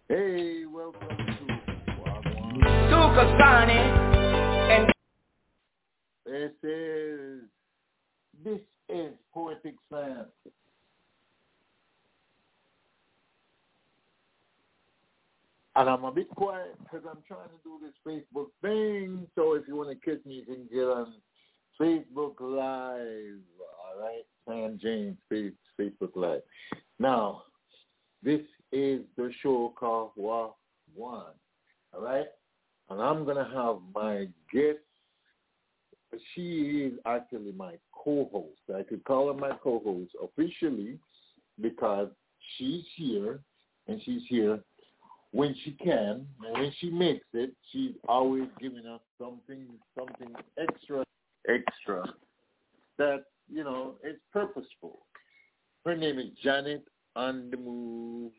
Hey, welcome to Wagwan. Tukasani and This is Poetic Science. And I'm a bit quiet because I'm trying to do this Facebook thing. So if you want to catch me, you can get on Facebook Live. All right? Sam James, Facebook Live. Now, this is the show called Wagwan. All right? And I'm going to have my guest. She is actually my co-host. I could call her my co-host officially because she's here, and she's here when she can, and when she makes it, she's always giving us something extra that, you know, is purposeful. Her name is Janet on the Move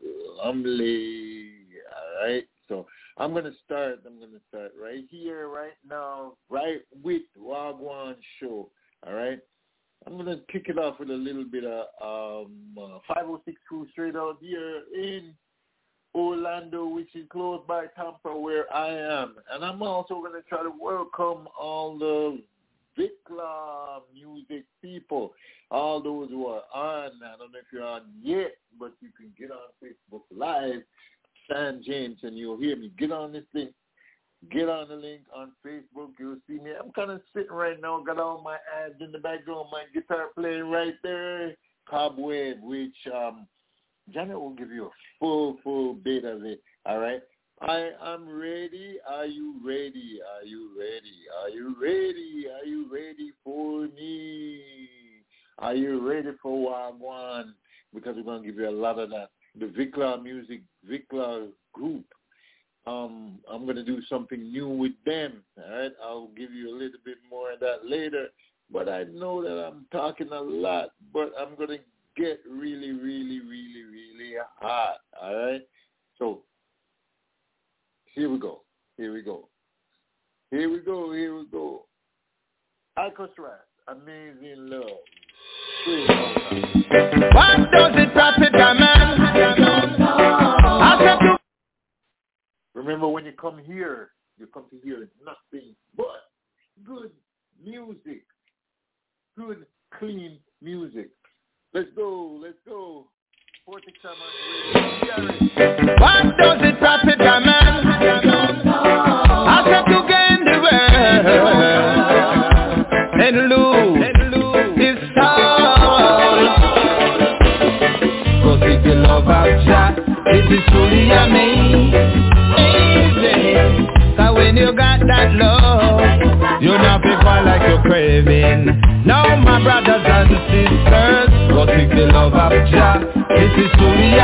Umley. All right, so I'm going to start right here, right now, right with Wagwan Show. All right, I'm going to kick it off with a little bit of 506 Crew straight out here in Orlando, which is close by Tampa, where I am. And I'm also going to try to welcome all the Vikla music people, all those who are on. I don't know if you're on yet, but you can get on Facebook Live, Sam James, and you'll hear me. Get on this thing. Get on the link on Facebook. You'll see me. I'm kind of sitting right now, got all my ads in the background, my guitar playing right there, Cobweb, which Janet will give you a full bit of it, all right? I am ready. Are you ready? Are you ready? Are you ready? Are you ready for me? Are you ready for Wagwan? Because we're going to give you a lot of that. The Vikla group. I'm going to do something new with them, all right? I'll give you a little bit more of that later. But I know that I'm talking a lot, but I'm going to get really hot, all right? So, here we go. Icos Rat, Amazing Love. what does it profit a man? Remember, when you come here to hear nothing but good music. Good, clean music. Let's go. What does it profit a man? After to gain the world and lose his soul. Cause if the love of Jah, it is truly amazing. Cause when you got that love, you're not people like you're craving. Now my brothers and sisters, go seek the love of Jah. It is truly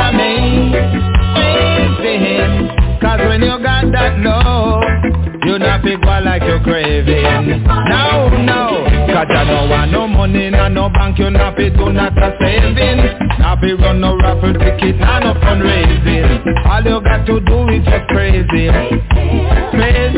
amazing. Cause when you got that love, you're not people like you're craving. No, cause you don't want no money, no bank, you're not pay to not a saving. Not be run no raffle ticket, no fundraising. All you got to do is just praise him. Praise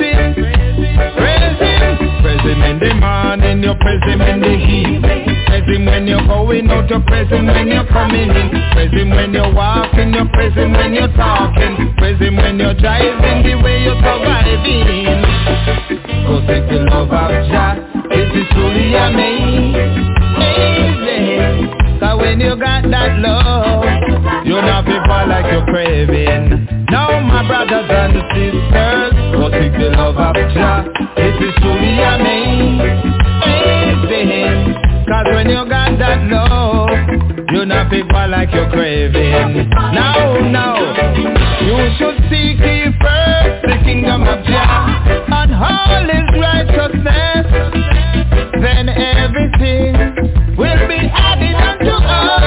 him in the morning, you praise him in the evening. Praise him when you're going out, you praise him when you're coming in. Praise him when you're walking, you praise him when you're talking. Praise him when you're driving, the way you're surviving. Cause if the love of Jah, it is truly amazing. Cause when you got that love, you're not people like you're craving. Now my brothers and sisters, go seek the love of Jah. It is truly amazing. Cause when you got that love, you're not people like you're craving. No, you should seek ye first the kingdom of Jah and all his righteousness. Then everything will be added unto us.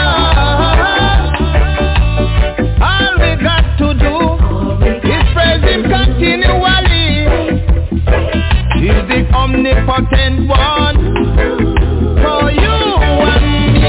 All we got to do is praise him continually. He's the omnipotent one for you and me.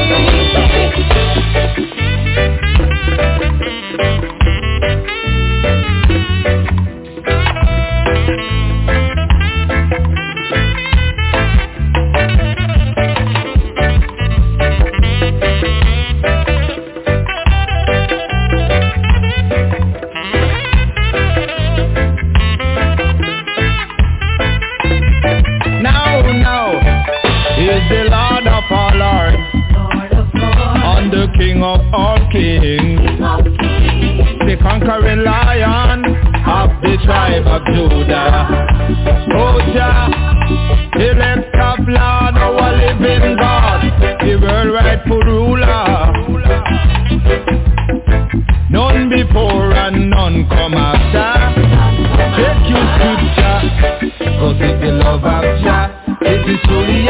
conquering lion of the tribe of Judah. Oh Jah, elect of Lord, our living God, the world rightful ruler. None before and none come after. Take your scripture, cause it's the love of Jah. It is truly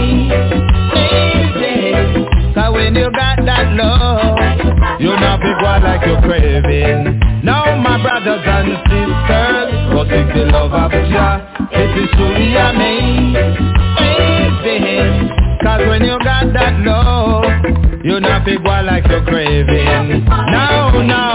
amazing. Cause when you got that love, you're not big one like you're craving. Now my brothers and sisters, cause it's the love of Jah. It is truly amazing. Cause when you got that love, you're not big one like you're craving. Now.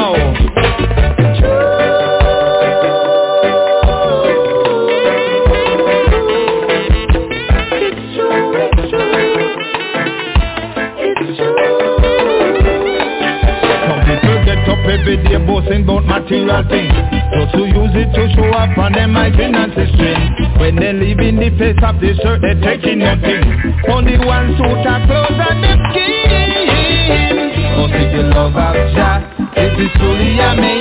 Every day boasting about material things, just to use it to show up on them my finances string. When they live in the face of the shirt, they taking nothing. Only one suit of clothes and them skin. Oh, see the love of Jah, it is truly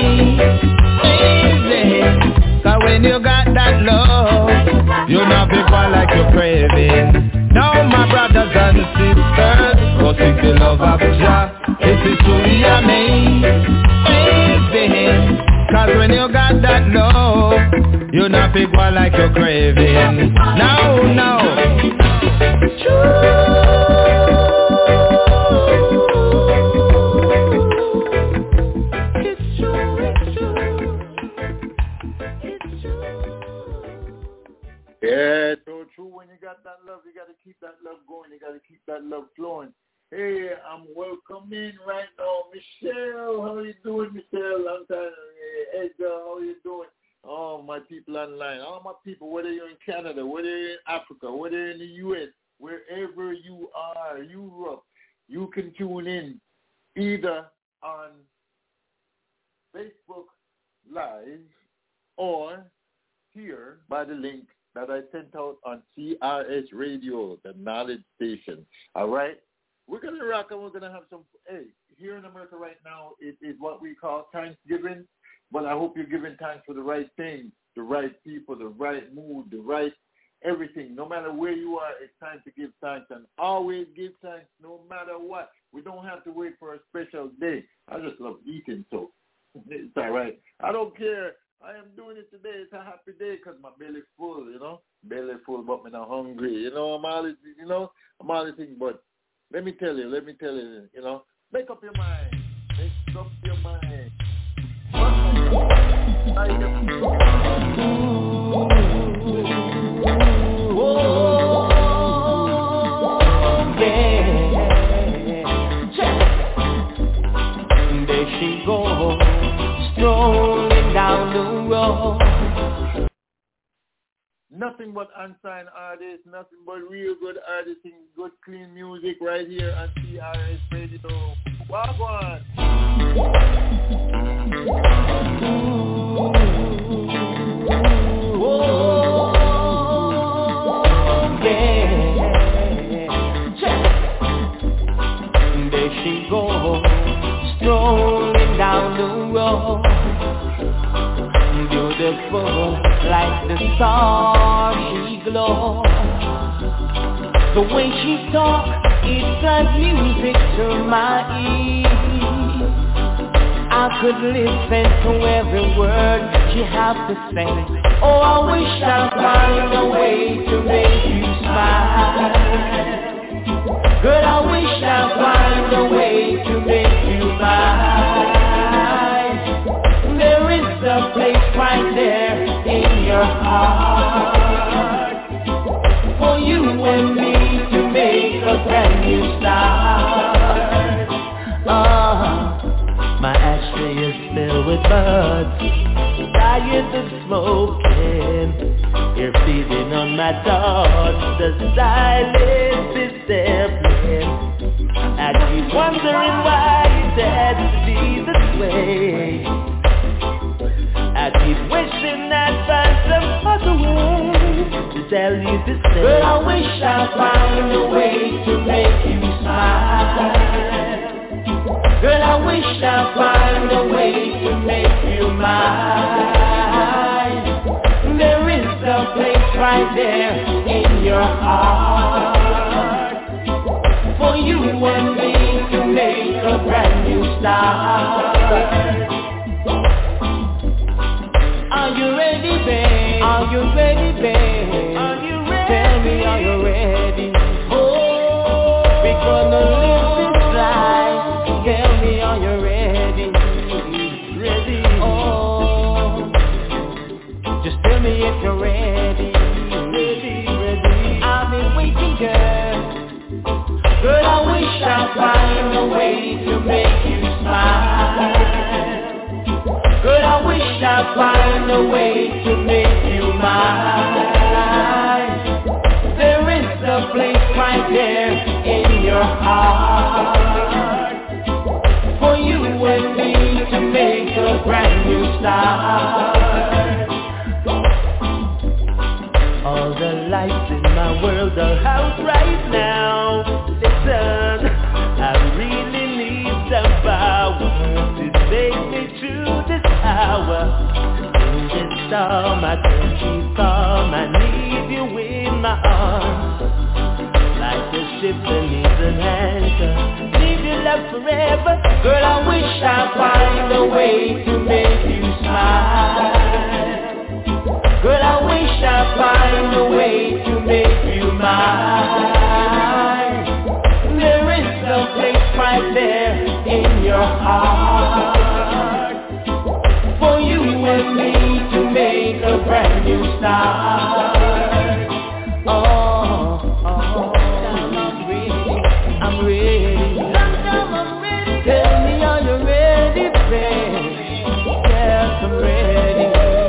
amazing. Cause when you got that love, you're not big one like you're craving. Now my brothers and sisters, oh, see the love of Jah, it is truly amazing. Cause when you got that love, you're not big one like you're craving. Now. It's true. Yeah, so true. When you got that love, you got to keep that love going. You got to keep that love flowing. Hey, I'm welcoming right now Michelle. How are you doing, Michelle? Long time. Hey, Edgar, how are you doing? Oh, my people online. All my people, whether you're in Canada, whether you're in Africa, whether you're in the U.S., wherever you are, Europe, you can tune in either on Facebook Live or here by the link that I sent out on CRS Radio, the Knowledge Station. All right? We're going to rock and we're going to have some, here in America right now, it is what we call Thanksgiving, but I hope you're giving thanks for the right things, the right people, the right mood, the right everything. No matter where you are, it's time to give thanks, and always give thanks no matter what. We don't have to wait for a special day. I just love eating, so it's all right. I don't care. I am doing it today. It's a happy day because my belly's full, Belly full, but I'm not hungry. I'm all this thing, but let me tell you, make up your mind. Make up your mind. There she goes, strolling down the road. Nothing but unsigned artists, nothing but real good artists, good clean music right here on CRS Radio. Wagwan! There she goes, strolling down the road. Beautiful like the star she glows. The way she talks, it does music to my ears. I could listen to every word she has to say. Oh, I wish I'd find a way to make you smile. Girl, I wish I'd find a way to make you mine. There is a place right there in your heart for you and me to make a brand new start. My ashtray is filled with buds, tired of smoking. You're feeding on my thoughts, the silence is deafening. I keep wondering why it had to be this way. I keep wishing I'd find some other way to tell you this thing. But I wish I'd find a way to make you smile. Girl, I wish I'd find a way to make you right there in your heart. For you and me to make a brand new start. Are you ready, babe? Are you ready, babe? Are you ready? Tell me, are you ready? Oh, we're gonna live this life. Tell me, are you ready? Ready? Oh, just tell me if you're ready. Ready, ready. I've been waiting, girl. Girl, I wish I'd find a way to make you smile. Girl, I wish I'd find a way to make you mine. There is a place right there in your heart for you and me to make a brand new start. All the lights in my world are out right now. Listen, I really need some power to take me through this hour. In this storm I can't keep calm. I need you in my arms. Like a ship that needs an anchor. Need your love forever. Girl, I wish I'd find a way to make you smile. Girl, I wish I'd find a way to make you mine. There is a place right there in your heart for you and me to make a brand new start. Oh, I'm ready. I'm ready. Tell me, are you ready, babe? Yes, I'm ready.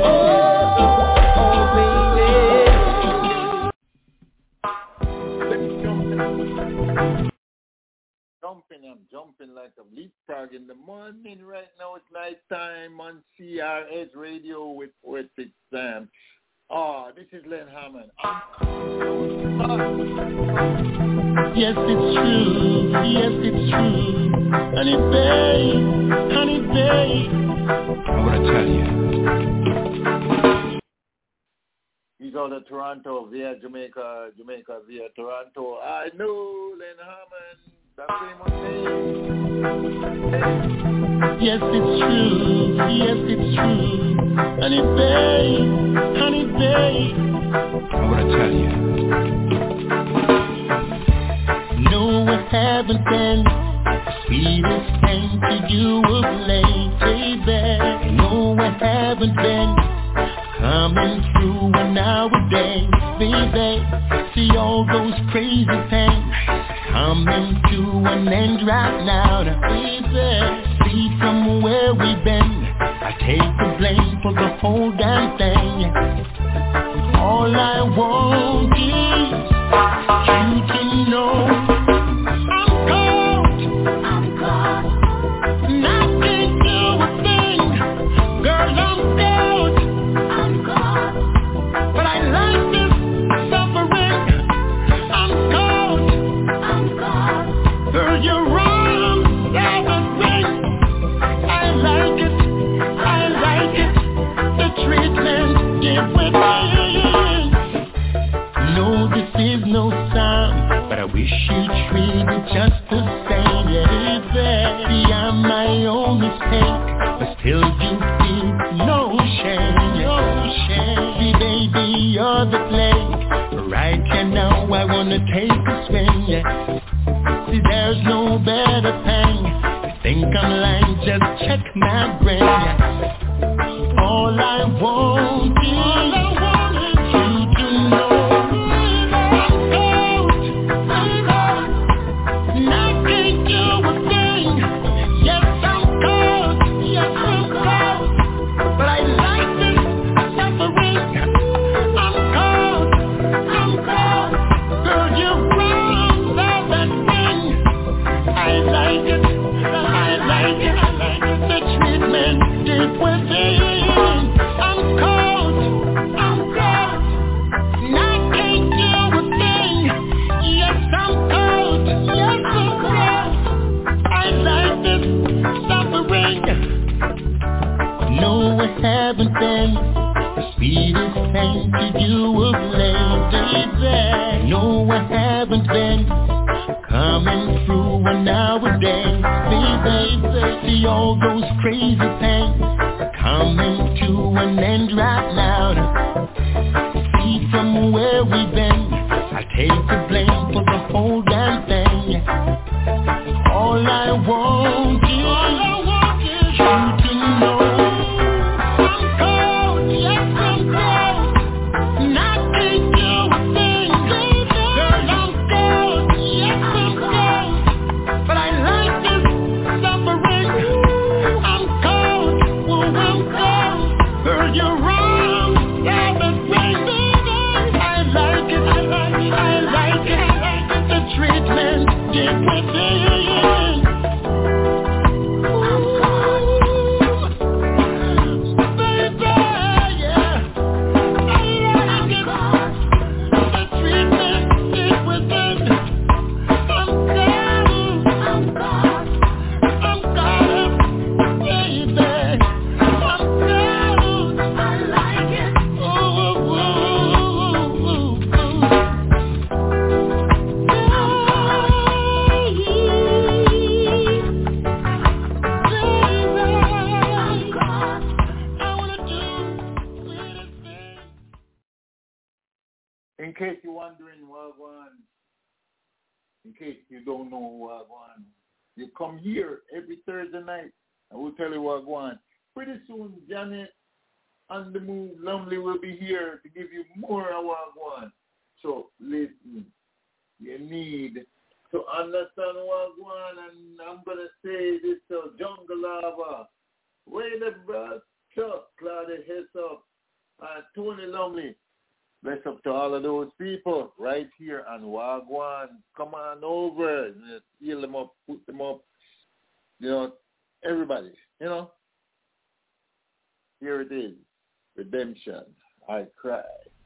I'm jumping like a leapfrog in the morning. Right now it's night time on CRS Radio with Poetic Sam. Oh, this is Len Hammond. Yes, it's true. Yes, it's true. Honey babe. I want to tell you. He's out of Toronto via Jamaica via Toronto. I know Len Hammond. That famous name. Yes, it's true. Yes, it's true. Honey babe. I want to tell you. No, I haven't been the sweetest thing to you of late, baby. No, I haven't been coming through nowadays, baby. See all those crazy things coming to an end right now, baby. See from where we've been, I take the blame for the whole damn thing. All I want is you to know I'm caught, and I can't do a thing. Girl, I'm caught, but I like this suffering. I'm caught. Girl, you're wrong, love ring. I like it, the treatment give with me. No, this is no sign, but I wish you'd treat me just the same, yeah, baby. I'm my own mistake, but still you feel no shame. See, baby, you're the plague. Right now, I wanna take a swing, yeah. See, there's no better thing. You think I'm lying, just check my brain, yeah. All I want is you to know I'm caught, and I can't do a thing. Yes, I'm caught, but I like this suffering. I'm caught, girl, you're wrong, love that thing. I like it, the treatment deep within. I'm caught, and I can't do a thing. Yes, I'm caught, I like this suffering. No, I haven't been the sweetest thing to you of late, baby. No, I haven't been coming through nowadays, baby. See all those crazy things coming to an end right now. See from where we've been, I take the blame for the whole damn thing. All I want is you to know I'm cold, yes I'm cold, and I can't do a thing, girl I'm cold, yes I'm cold, but I like this suffering. I'm cold, well I'm cold, girl you're wrong, yeah but baby, I like it, the treatment get with it. In case you're wondering, Wagwan, in case you don't know Wagwan, you come here every Thursday night, and we'll tell you Wagwan. Pretty soon, Janet on the Move Lumley will be here to give you more of Wagwan. So listen, you need to understand Wagwan, and I'm going to say this to Jungle Lava. Wait a minute, Chuck, Claudia Hessop, Tony Lumley. Bless up to all of those people right here on Wagwan. Come on over. Heal them up, put them up. You know, everybody, you know. Here it is. Redemption. I cry.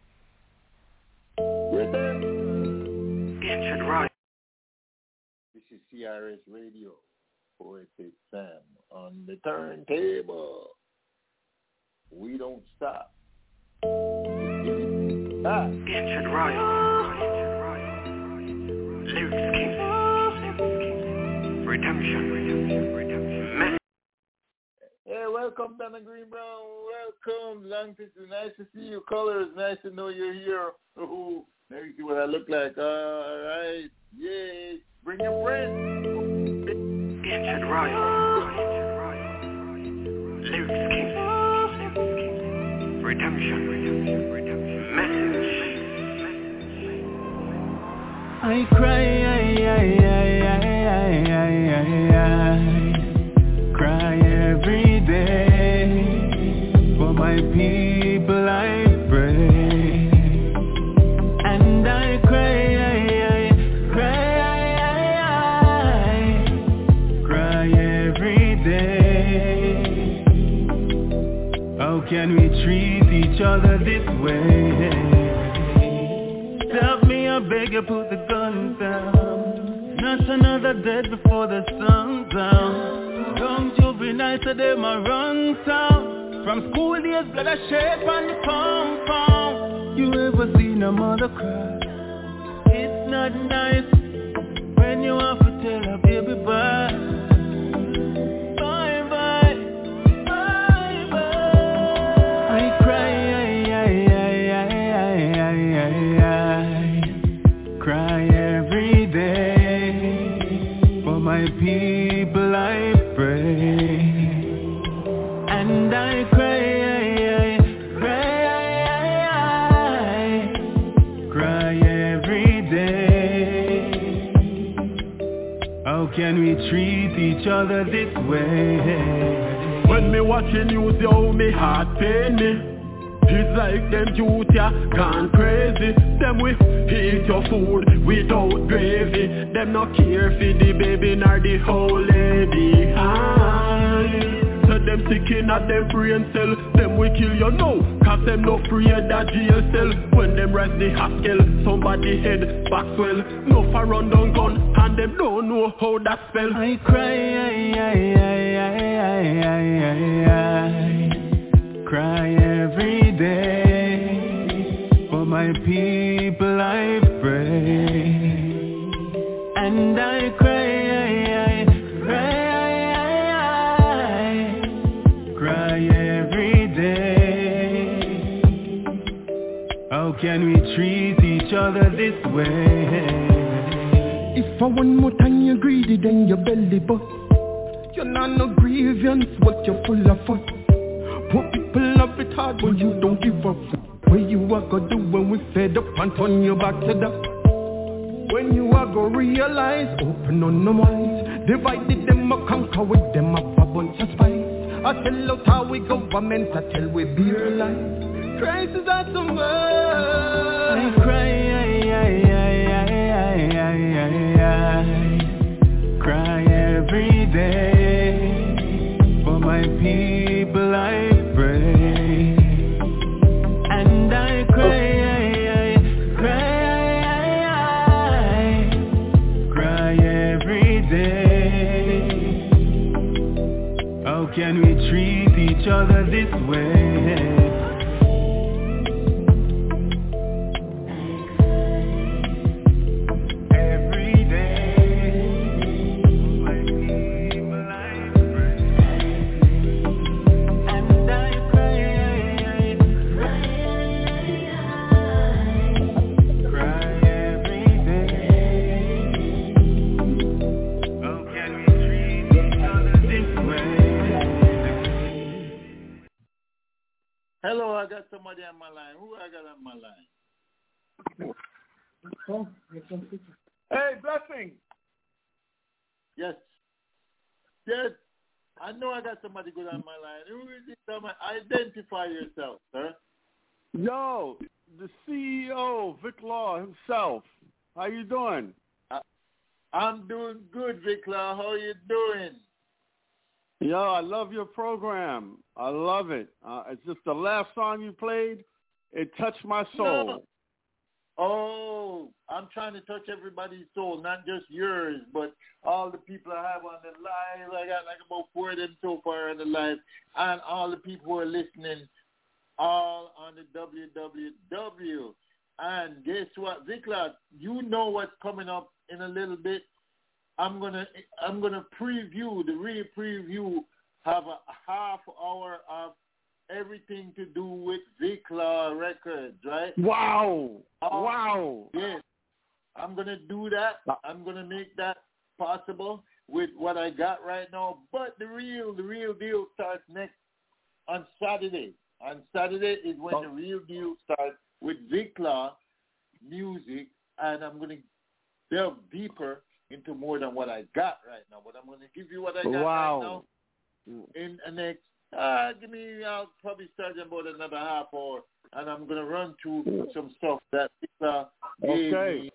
Redemption. Ancient right. This is CRS Radio. Poetic Sam on the turntable. We don't stop. Ancient Royal. Lyrics King. Redemption. Hey, welcome, Donna Green Brown. Welcome. Long it's nice to see you. Colors. Nice to know you're here. Ooh, let me see what I look like. All right. Yay. Bring your friends. Ancient Royal. Lyrics King. Redemption. Message. I cry, cry every day. For my people I pray. And I cry, cry every day. How can we treat each other this way? Help me, I beg you, put the gun down. Not another dead before the sun's down. Don't you be nice to them, I run town. From school days, blood I shape on the compound. You ever seen a mother cry? It's not nice when you have to tell a baby bye. Bye bye, bye bye. I cry, cry every day. For my people I pray. And I cry, cry every day. How can we treat each other this way? When me watching you, yo, me heart pain me. It's like them youth ya gone crazy. Them we eat your food without gravy. Them not care for the baby nor the whole lady. So them sticking at them brain cell. Them we kill you now, cause them no free at that jail cell. When them rise the haskell, somebody head back swell. No for run down gun, and them don't know how that spell. I cry, cry every day. my people I pray, and I cry every day. How can we treat each other this way? If for one more time you're greedy, then your belly bust. You're not no grievance, what you're full of fuss. Poor people love it hard, but you don't give a fuck. Where you are gonna do when we fed up and turn your back to that? When you are gonna realize, open on them eyes. Divided them a conquer with them up a bunch of spies. I tell out how we government, I tell we beer life. Christ is at the mercy. I cry, cry every day. For my people I pray, and I cry every day. How can we treat each other this way? Hello, I got somebody on my line. Who I got on my line? Hey, Blessing. Yes. Yes. I know I got somebody good on my line. Who is it? Identify yourself, sir. Yo, the CEO, Vic Law himself. How you doing? I'm doing good, Vic Law. How are you doing? Yo, I love your program. I love it. It's just the last song you played. It touched my soul. No. Oh, I'm trying to touch everybody's soul, not just yours, but all the people I have on the live. I got like about 4 of them so far on the live, and all the people who are listening, all on the www. And guess what, Vikla, you know what's coming up in a little bit. I'm gonna preview the real preview. Have a half hour of everything to do with Vikla Records, right? Wow! Wow! Yes, I'm gonna do that. I'm gonna make that possible with what I got right now. But the real deal starts next on Saturday. On Saturday is when the real deal starts with Vikla music, and I'm gonna delve deeper into more than what I got right now. But I'm going to give you what I got right now in the next, I'll probably start in about another half hour, and I'm going to run through some stuff that gave me.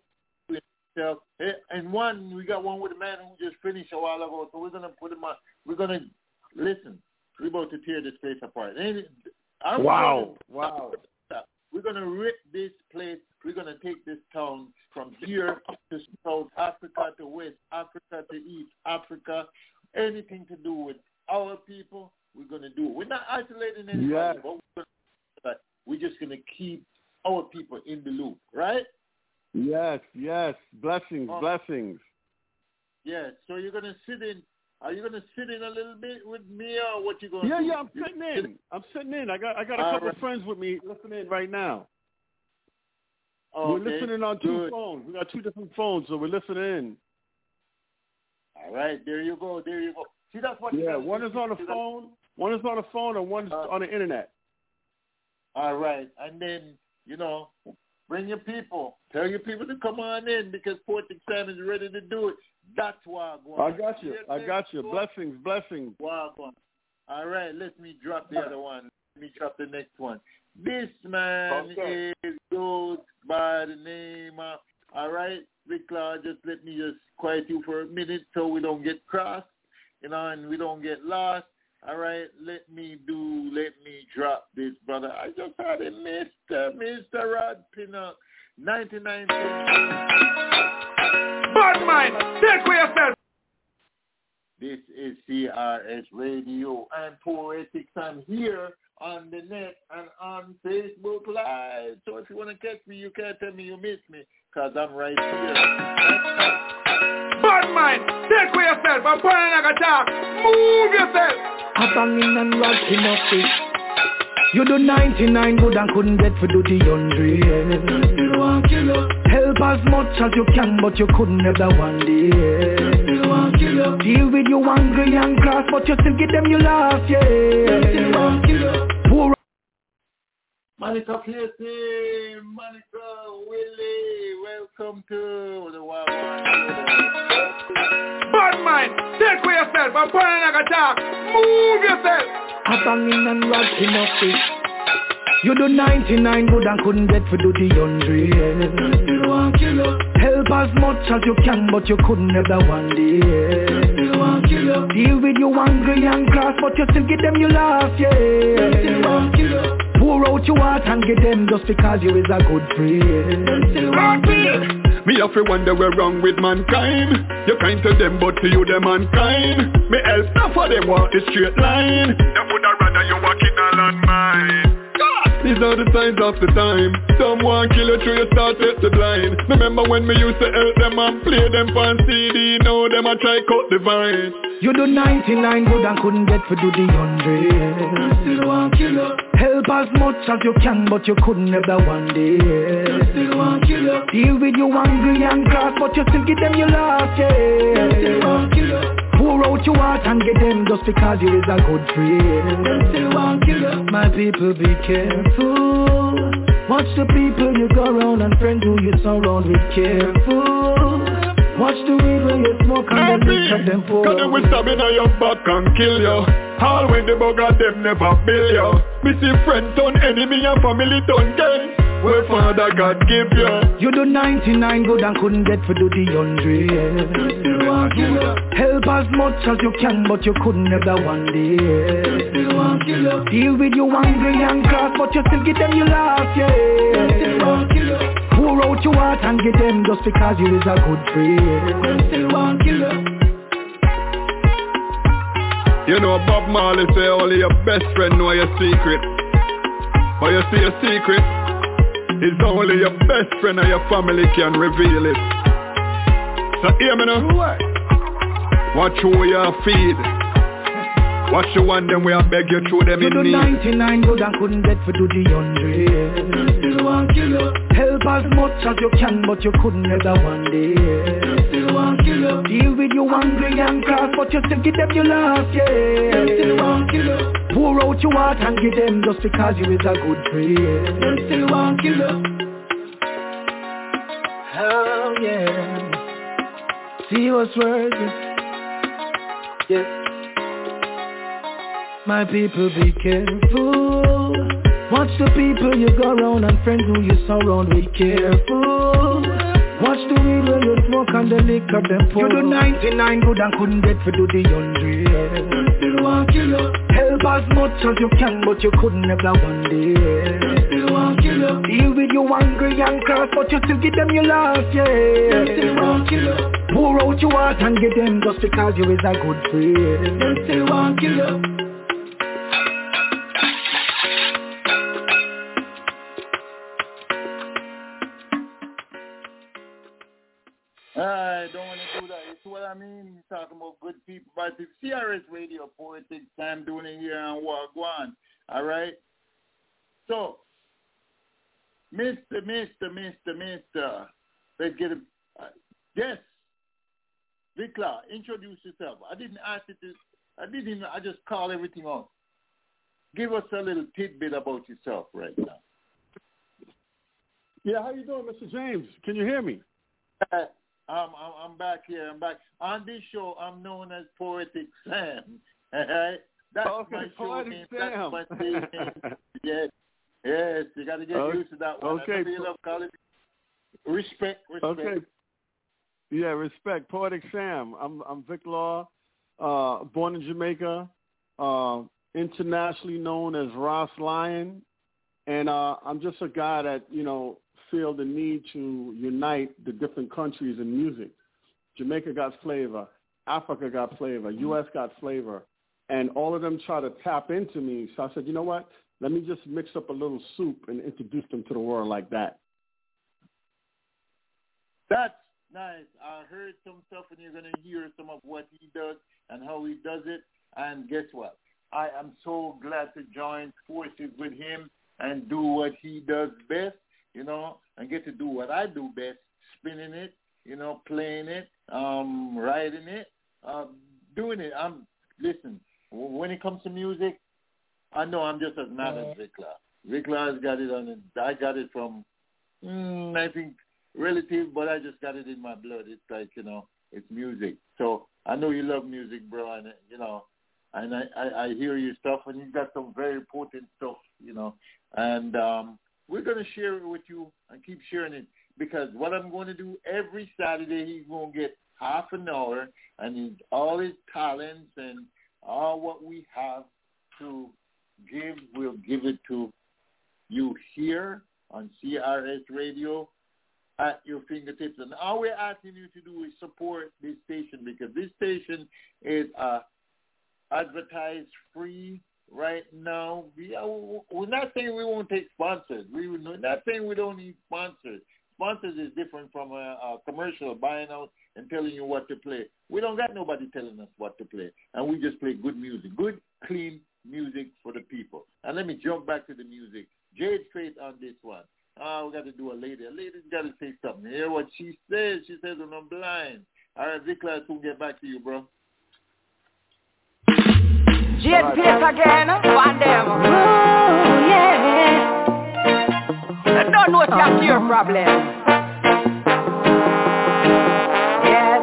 And we got one with a man who just finished a while ago, so we're going to put him on. We're going to, listen, we're about to tear this place apart. Wow. We're going to rip this place. We're going to take this town from here to South Africa to West Africa to East Africa. Anything to do with our people, we're going to do it. We're not isolating anybody, but we're just going to keep our people in the loop, right? Yes. Blessings. Yes. So you're going to sit in. Are you going to sit in a little bit with me, or what you going to do? Yeah, I'm sitting in. I got a couple of friends with me listening in right now. Okay. We're listening on two phones. We got 2 different phones, so we're listening in. All right, there you go. See, that's what. Yeah, one is on the phone. One is on the phone, and one's on the internet. All right, and then bring your people. Tell your people to come on in because Portic Sam is ready to do it. That's why I got you. Blessings. Wow. All right, let me drop the other one. Let me drop the next one. This man goes by the name of, all right, Vikla, just let me just quiet you for a minute so we don't get crossed, and we don't get lost. All right, let me drop this, brother. I just had a Mr. Rod Pinnock, 99 cents. Bad man, take for yourself. This is CRS Radio and Poetics. I'm here on the net and on Facebook Live. So if you want to catch me, you can't tell me you miss me, because I'm right here. Bad mind, take away yourself and put on a talk. Move yourself. I banging and rocking up it. You do 99 good and couldn't get to do the 100. Still want killer. Help as much as you can, but you couldn't never one day. Still want killer. Deal with you angry and cross, but you still give them your laugh, yeah. Still want killer. Poor Monica Plessy, Monica Willie, welcome to the Wild One. Bad mind, take away yourself and put on a talk. Move yourself. I banging and rocking up it. You do 99 good and couldn't get to do the 100. Still want killer. Help as much as you can, but you couldn't never one day. Still want killer. Deal with you angry and cross, but you still give them your laugh, yeah. Still want killer. Pour out your heart and get them just because you is a good friend. Still want killer. Me have to wonder where wrong with mankind. You kind to them, but to you them mankind. Me help not for them walk the straight line. Them woulda rather you walk in a landmine. These are the signs of the time. Someone kill you through you start at the blind. Remember when me used to help them and play them on CD. Now them a try cut the vine. You do 99 good and couldn't get to do the 100. Still want killer. Help as much as you can, but you couldn't never one day. Still want killer. Deal with you angry and cross, but you still give them your laugh, yeah. Still want killer. Pour out your heart and get them just because you is a good friend. Still want killer. My people, be careful. Watch the people you go around and friends who you surround with. Careful. Watch the weed when you smoke and then you cut them for. Cause them will stab in your back and kill you. All when the bugger them never bill you. Me see friend turn enemy and family turn gang. Where Father God give you. You do 99 good and couldn't get to do the 100. Still want killer. Help as much as you can, but you couldn't never one day. Still want killer. Deal with you angry and cross, but you still give them your laugh, yeah. Still want killer. Pour out your heart and get them just because you is a good friend. Still want killer. You know Bob Marley say only your best friend know your secret. But you see your secret, it's only your best friend and your family can reveal it. So hear me now. Watch who you feed. Watch the one them we beg you through them in need. You do 99 good and couldn't get to do the 100. Still want killer. Help as much as you can, but you couldn't never one day. Still want killer. Deal with you angry and cross, but you still give them your laugh, yeah. Still want killer. Pour out your heart and give them just because you is a good friend. Still want killer. Oh yeah. See what's working. Yeah. My people, be careful. Watch the people you go around and friends who you surround with. Careful. Watch the weed when you smoke and the liquor them pour. You do 99 good and couldn't get to do the 100. Still want killer. Help as much as you can, but you couldn't never one day. Still want killer. Deal with you angry and cross, but you still give them your laugh, yeah. Still want killer. Pour out your heart and get them just because you is a good friend. Still want killer. I don't want to do that. You see what I mean? He's talking about good people. But it's CRS Radio, Poetic Sam doing it here on Wagwan. All right? So, Mr. Let's get him. Yes. Vikla, introduce yourself. I didn't ask you to. I just call everything on. Give us a little tidbit about yourself right now. Yeah, how you doing, Mr. James? Can you hear me? I'm back here. I'm back. On this show, I'm known as Poetic Sam. All right? That's my show name. That's my stage name. Yes. You got to get used to that one. Okay. I love calling it. Respect. Okay. Yeah, respect. Poetic Sam. I'm Vic Law, born in Jamaica, internationally known as Ross Lion, and I'm just a guy that, feel the need to unite the different countries in music. Jamaica got flavor, Africa got flavor, U.S. got flavor, and all of them try to tap into me. So I said, you know what? Let me just mix up a little soup and introduce them to the world like that. That's nice. I heard some stuff, and you're going to hear some of what he does and how he does it. And guess what? I am so glad to join forces with him and do what he does best, you know, and get to do what I do best, spinning it, you know, playing it, writing it, doing it. Listen, when it comes to music, I know I'm just as mad as Rick Law. Rick Law has got it on it. I got it from, I think, relative, but I just got it in my blood. It's like, you know, it's music. So I know you love music, bro, and, you know, and I hear your stuff, and you got some very potent stuff, you know, and we're going to share it with you and keep sharing it, because what I'm going to do every Saturday, he's going to get half an hour, and all his talents and all what we have to give, we'll give it to you here on CRS Radio at your fingertips. And all we're asking you to do is support this station, because this station is advertised free right now. We're not saying we won't take sponsors. We're not saying we don't need sponsors. Sponsors is different from a commercial buying out and telling you what to play. We don't got nobody telling us what to play, and we just play good music, good, clean music for the people. And let me jump back to the music. Jade Faith on this one. We got to do a lady. A lady's got to say something. Hear what she says. She says, I'm blind. All right, Viklas, we'll get back to you, bro. Jade Faith again. One them. Oh, yeah. I don't know what's your problem. Yes.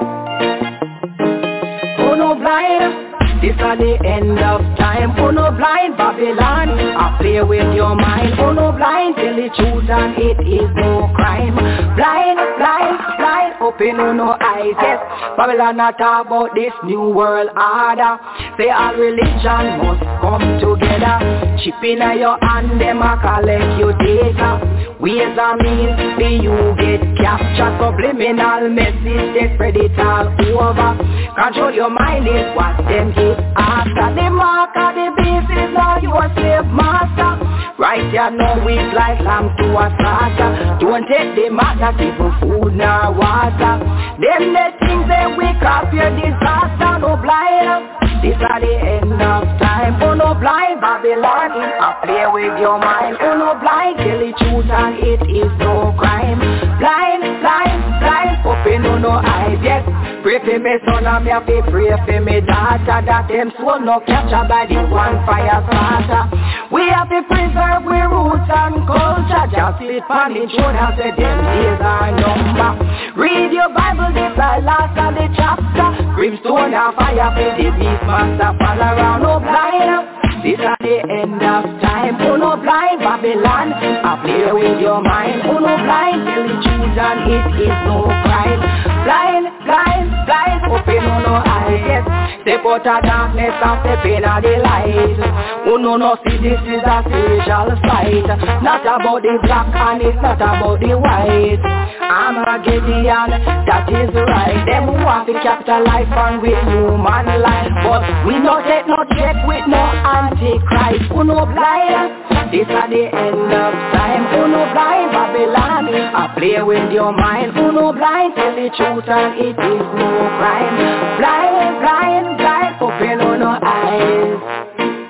Oh, no, blind. This is the end of time. Oh no blind Babylon, I play with your mind. Oh no blind, tell the truth and it is no crime. Blind, blind, blind, open oh no eyes. Yes, Babylon not talk about this new world order. Say all religion must come together. Chip in your hand, them a collect your data. Ways and means for you get captured. Subliminal message, they spread it all over. Control your mind is what them hit after. The mark of the beast is now your slave master. Right here now it's like lamb to a slaughter. Don't take the mark, not even food nor water. Them the things that we copy your disaster. No blind, this is the end of time. Oh no blind Babylon, I play with your mind. Oh no blind, tell the truth and it is no crime. Blind, blind, blind, open oh no eyes. Yes, pray for me son and me have to pray for me daughter, that them soul no captured by the one fire starter. We have to preserve we roots and culture. Just sleep on the throne and say them days are number. Read your Bible, this I last and the chapter. Brimstone and fire for the beast master. Fall around no blind. This is the end of time. Oh no blind Babylon, I play with your mind. Oh no blind, tell the truth and it is no crime. Blind, blind, blind, open oh no eyes. Yes, step out of darkness and step in the light. Oh no, no, see this is a spiritual fight. Not about the black and it's not about the white. I'm a Gideon, that is right. Them who want to capitalize on with human life, but we not take no check with no Antichrist. Oh no blind, this is the end of time. Oh no blind Babylon, I play with your mind. Oh no blind, tell the truth and it is no crime. Blind, blind, blind, open oh no eyes.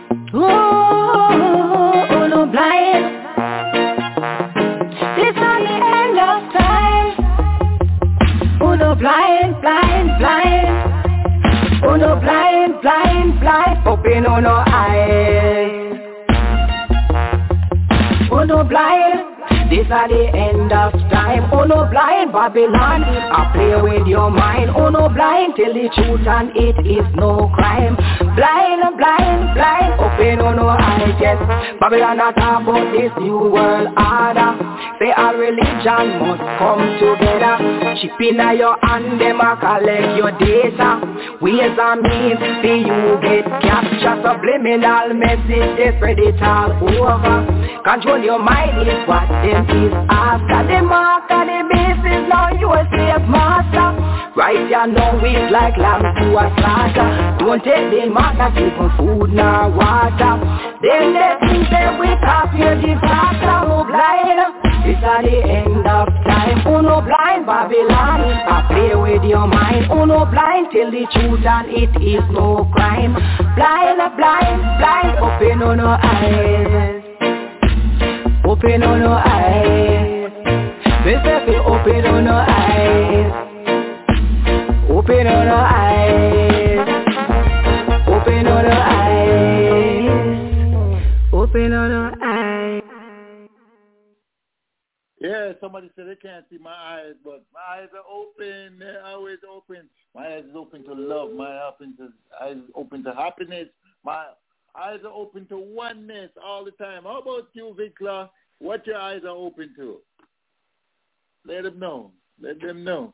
Oh no blind, this is the end of time. Oh no blind, blind, blind. Oh no blind, blind, blind, open oh no eyes. Oh no blind, this is the end of time. Oh no blind Babylon, I play with your mind. Oh no blind, tell the truth and it is no crime. Blind, blind, blind, open oh no eyes. Yes, Babylon not talk about this new world order. Say all religion must come together. Chip in your hand, them a collect your data. Ways and means for you get captured. Subliminal message, they spread it all over. Control your mind is what them is after. The mark of the beast is now your slave master. Right here now it's like lamb to a slaughter. Don't take the mark, not even food nor water. Then they think them we top here the faster who blind. It's at the end of time. Who no blind Babylon? I play with your mind. Who no blind till the truth and it is no crime. Blind, blind, blind. Open on your eyes. Open on your eyes. Baby, open on your eyes. Open on your eyes. Open on your eyes. Open on your eyes. Yeah, somebody said they can't see my eyes, but my eyes are open. They're always open. My eyes is open to love. My eyes is open to happiness. My eyes are open to oneness all the time. How about you, Vikla? What your eyes are open to? Let them know. Let them know.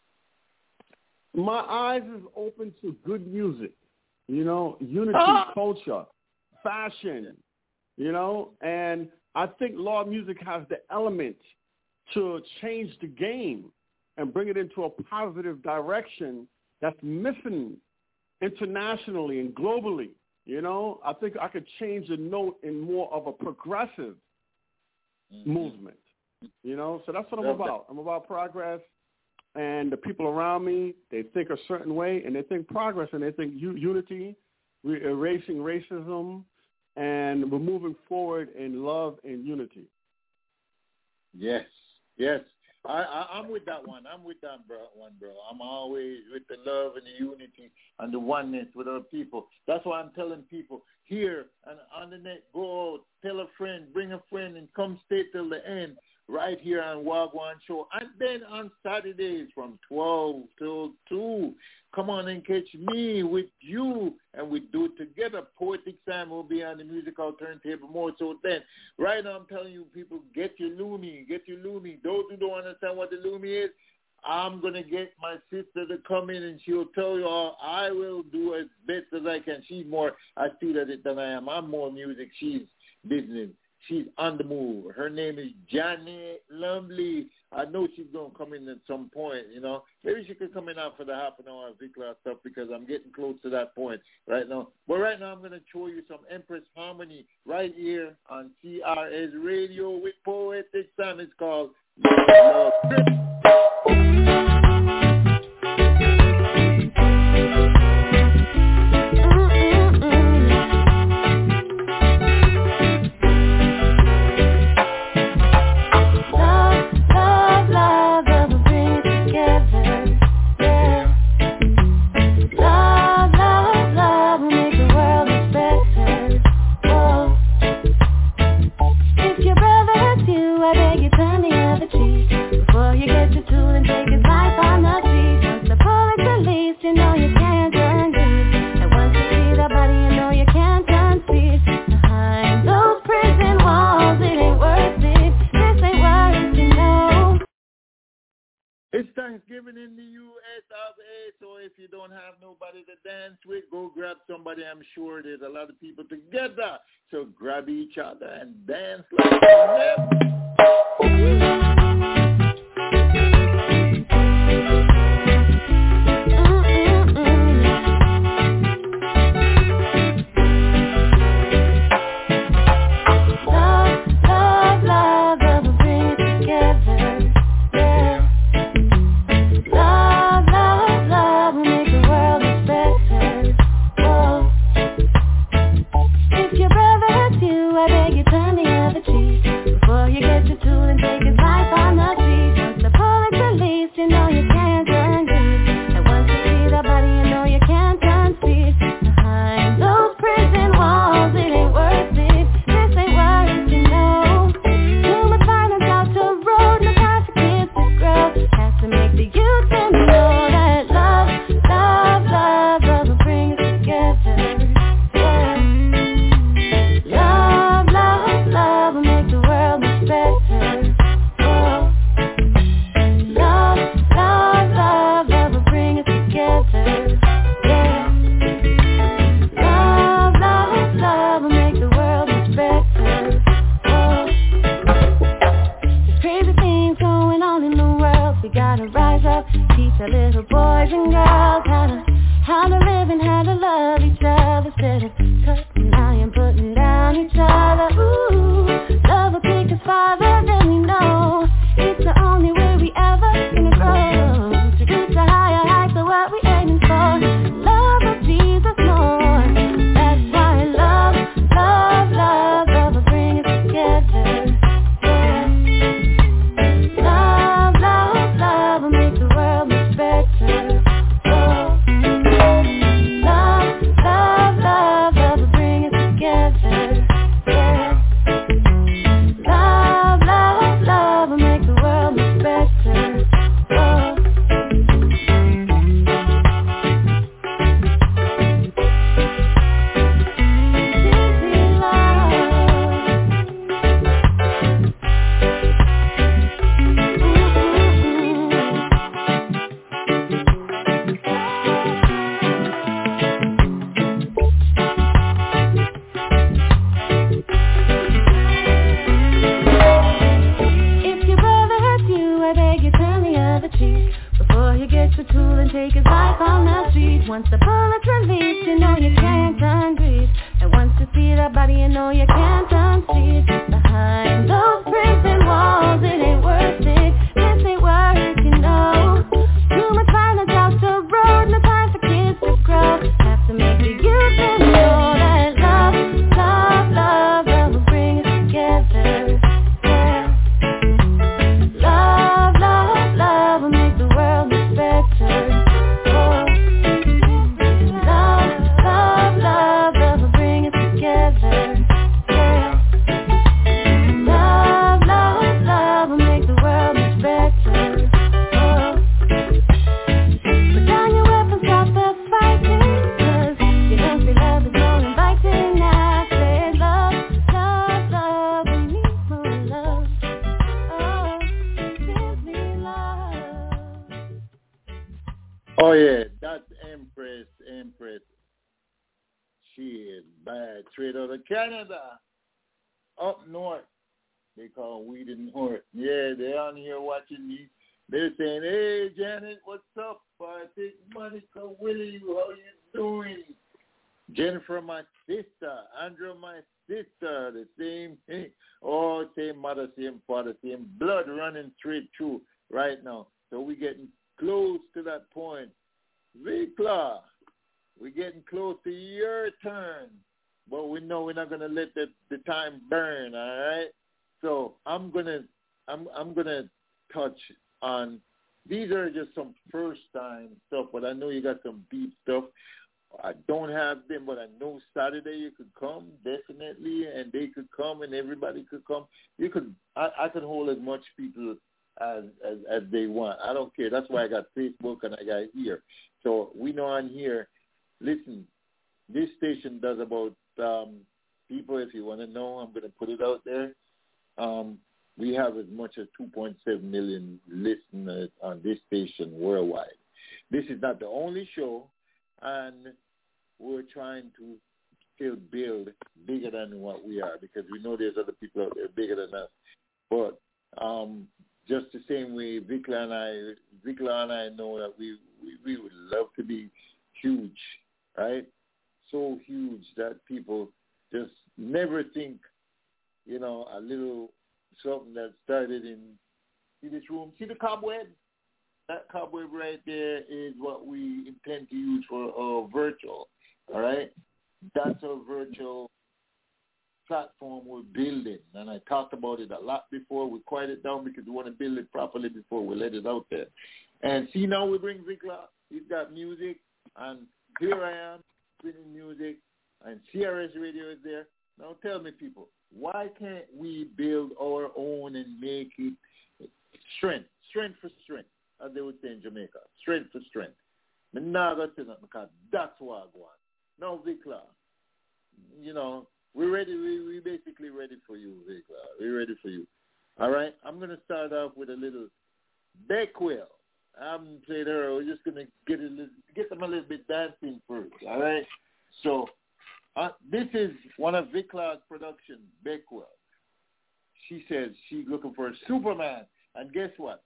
My eyes is open to good music, unity, culture, fashion, and I think law music has the element to change the game and bring it into a positive direction that's missing internationally and globally. I think I could change the note in more of a progressive movement, so that's what I'm about. I'm about progress, and the people around me, they think a certain way, and they think progress, and they think unity, we're erasing racism, and we're moving forward in love and unity. Yes. I'm with that one. I'm with that one, bro. I'm always with the love and the unity and the oneness with our people. That's why I'm telling people here and on the net, go out, tell a friend, bring a friend, and come stay till the end right here on Wagwan Show. And then on Saturdays from 12 till 2, come on and catch me with you, and we do it together. Poetic Sam will be on the musical turntable more so then. Right now I'm telling you people, get your Lumi. Those who don't understand what the Lumi is, I'm going to get my sister to come in and she'll tell you all. I will do as best as I can. She's more astute at it than I am. I'm more music. She's business. She's on the move. Her name is Janet Lumley. I know she's going to come in at some point, Maybe she could come in after the half an hour of Vikla stuff because I'm getting close to that point right now. But right now I'm going to show you some Empress Harmony right here on CRS Radio with Poetic Sam. It's called Love. It's Thanksgiving in the U.S. of A, so if you don't have nobody to dance with, go grab somebody. I'm sure there's a lot of people together, so grab each other and dance like them. Once the bullets release, you know you can't unbreathe. And once you see that body, you know you can't unsee it. Behind those prison walls, it ain't worth it. This ain't worth, you know. Too much violence out the road, no time for kids to grow. Have to make the youth know that love, love, love, love will bring us together. Yeah. Love, love, love will make the world much better. Oh. Love, love, love, love will bring us together. Yeah. Love, love, love will make the world much better. Oh. Put down your weapons, stop the fighting, 'cause you don't say love is more inviting. I say love, love, love, we need more love. Oh, simply love. Oh yeah, that's Empress. She is bad. Straight out of Canada. Up north. They call Weed and Hort. Yeah, they're on here watching me. They're saying, hey, Janet, what's up? I think Monica Willie, how you doing? Jennifer, my sister. Andrew, my sister. The same thing. Oh, same mother, same father, same blood running straight through right now. So we're getting close to that point. Vikla, we're getting close to your turn. But we know we're not going to let the time burn, all right? So I'm gonna touch on, these are just some first time stuff, but I know you got some deep stuff. I don't have them, but I know Saturday you could come, definitely, and they could come and everybody could come. I could hold as much people as they want. I don't care. That's why I got Facebook and I got here. So we know on here, listen, this station does about people, if you want to know, I'm going to put it out there. We have as much as 2.7 million listeners on this station worldwide. This is not the only show, and we're trying to still build bigger than what we are, because we know there's other people out there bigger than us. But just the same way, Vikla and I know that we would love to be huge, right? So huge that people just never think, you know, a little something that started in, see this room, see the cobweb? That cobweb right there is what we intend to use for our virtual, all right? That's our virtual platform we're building, and I talked about it a lot before. We quieted it down because we want to build it properly before we let it out there. And see, now we bring Vikla. He's got music, and here I am spinning music, and CRS Radio is there. Now tell me, people, why can't we build our own and make it strength for strength, as they would say in Jamaica, strength for strength? I'm not going to say that because that's what I want. Now, Vikla, you know, we're ready. We're basically ready for you, Vikla. We're ready for you. All right? I'm going to start off with a little Beckwell. I haven't played her. We're just going to get them a little bit dancing first, all right? So this is one of Vikla's productions, Beckwell. She says she's looking for a Superman. And guess what?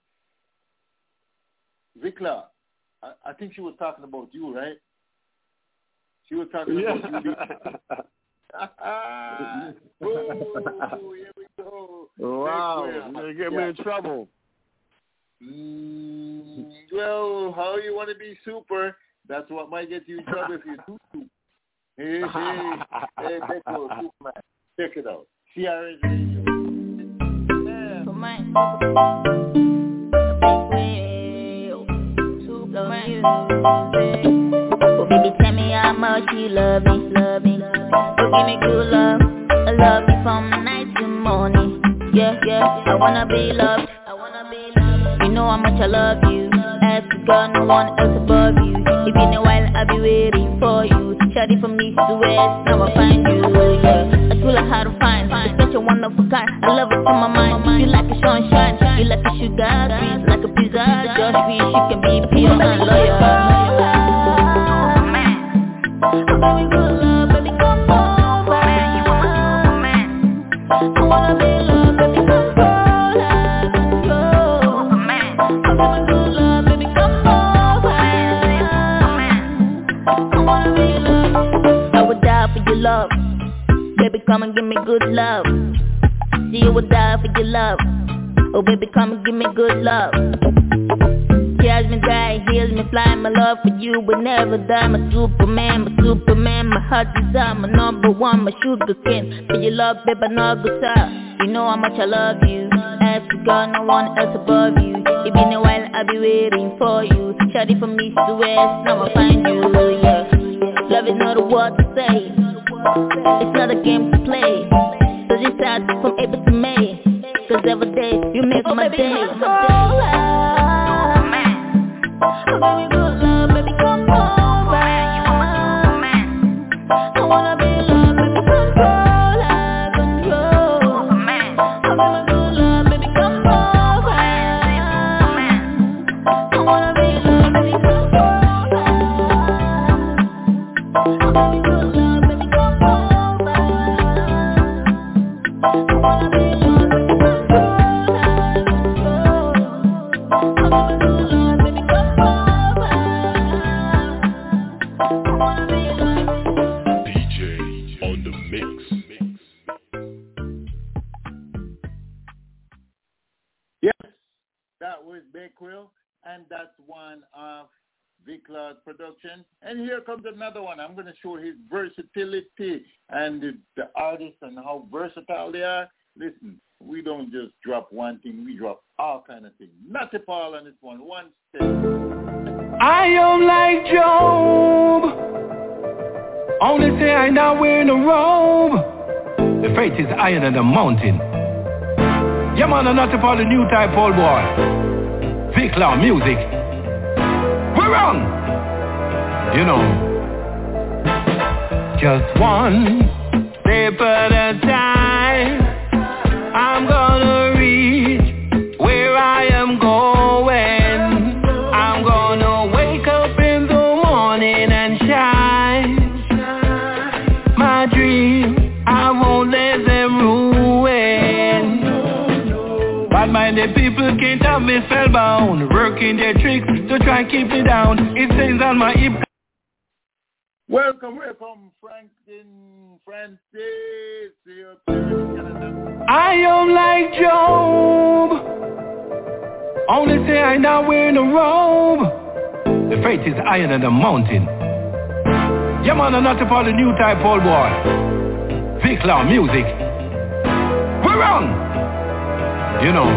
Vikla, I think she was talking about you, right? She was talking about you. Oh, here we go. Wow, you're going to get me in trouble. Well, how you want to be super, that's what might get you in trouble if you're too super. Hey, Beckwell, Superman. Check it out. CRS Radio. Oh, baby, tell me how much you love me. Oh, give me good love. Love me from night to morning. Yeah, I wanna be loved. You know how much I love you. As God, no one else above you. It's been a while, I'll be waiting for you. Shawty from east to west, now I find you. Yeah, I feel like how to find. You're such a wonderful kind. I love it from my mind. You like a sunshine, you like a sugar, sweet like a pizza. Just wish you can be pure and loyal. Baby, good love, baby, come over. I wanna be loved, baby, come over. come and give me good love. See you would die for your love. Oh baby, come and give me good love. Tears me dry, heals me fly. My love for you will never die. My Superman, my heart desire. My number one, my sugar cane. For your love, baby, I know good stop. You know how much I love you. As to God, no one else above you. It's been a while, I'll be waiting for you. Shawty from east to west, now I find you, yeah. Love is not a word to say. It's not a game to play. So just start from April to May. Cause every day, you make my day. Oh baby, good love, baby, come over. I wanna be loved, baby, control. Oh baby, good love, baby, come over. I wanna be loved, baby, control. Oh baby, good love, baby, come over. I wanna be loved, baby, Quill, and that's one of V-Claude production. And here comes another one. I'm going to show his versatility and the artists and how versatile they are. Listen, we don't just drop one thing, we drop all kind of things. Natty Paul on this one step. I am like Job, only say I now wearing a robe. The faith is higher than the mountain. Yeah man, I'm Natty Paul, the new type old boy. V-Claude music. We're wrong. You know. Just one step at a time. I'm gonna reach where I am going. I'm gonna wake up in the morning and shine. My dream, I won't let them ruin. Bad-minded people can't have me spellbound, working their tricks to try and keep me down. It says on my hip. Welcome, Francis. I am like Job, only say I now wearing a robe. The faith is higher than the mountain. Yeah man, I'm Natty Paul, the new type old boy. V-Claude music. We're wrong. You know.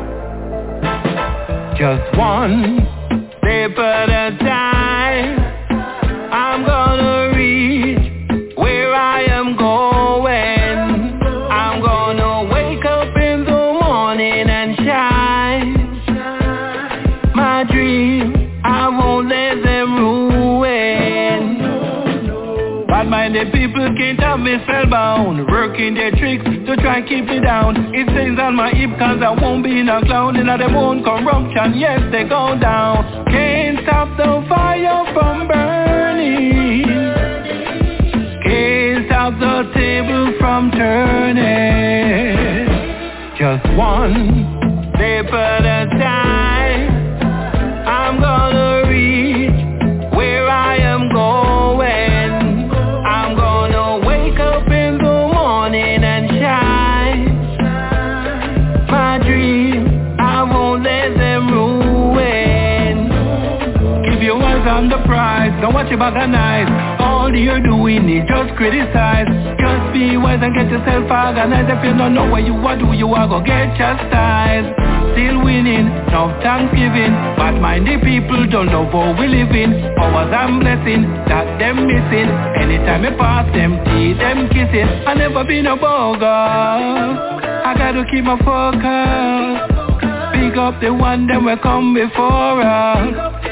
Just one step at a time. I'm gonna reach where I am going. I'm gonna wake up in the morning and shine. My dream, I won't let them ruin. Bad-minded people can't have me spellbound, working their tricks to try and keep me down. It says on my hip cause I won't be no clown. In their own corruption, yes they go down. Can't stop the fire from burning. Can't stop the table from turning. Just one step at a time. I'm gonna reach where I am going. I'm gonna wake up in the morning and shine. My dream, I won't let them ruin. Keep your eyes on the prize, don't watch your back at night. All you're doing is just criticize. Just be wise and get yourself organized. If you don't know what you are do, you are gonna get chastised. Still winning, no thanksgiving. Bad-minded people don't know how we living. Powers and blessing, that them missing. Anytime I pass them, see them kissing. I never been a bogus. I gotta keep my focus. Pick up the one that will come before us.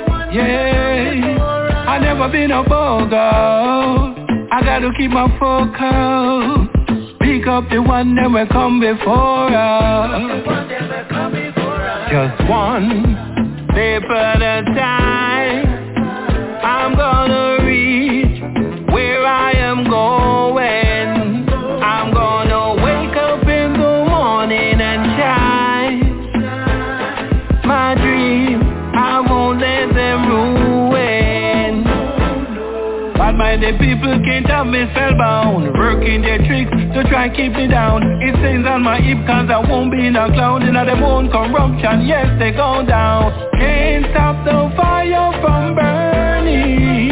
Yeah, I never been a bogus. I gotta keep my focus. Pick up the one that will come before us. Just one step at a time. I'm gonna reach where I am going. I'm gonna wake up in the morning and shine. My dream, I won't let them ruin. Bad-minded people can't have me spellbound. Working their tricks to try and keep me down. It stains on my hip cause I won't be no clown. In their own corruption, yes, they go down. Can't stop the fire from burning.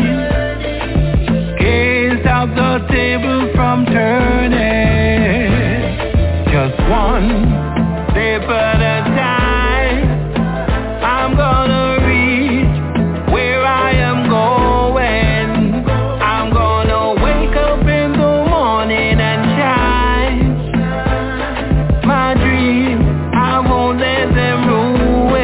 Can't stop the table from turning. Just one step at a time. I'm gonna reach where I am going. I'm gonna wake up in the morning and shine. My dreams, I won't let them ruin.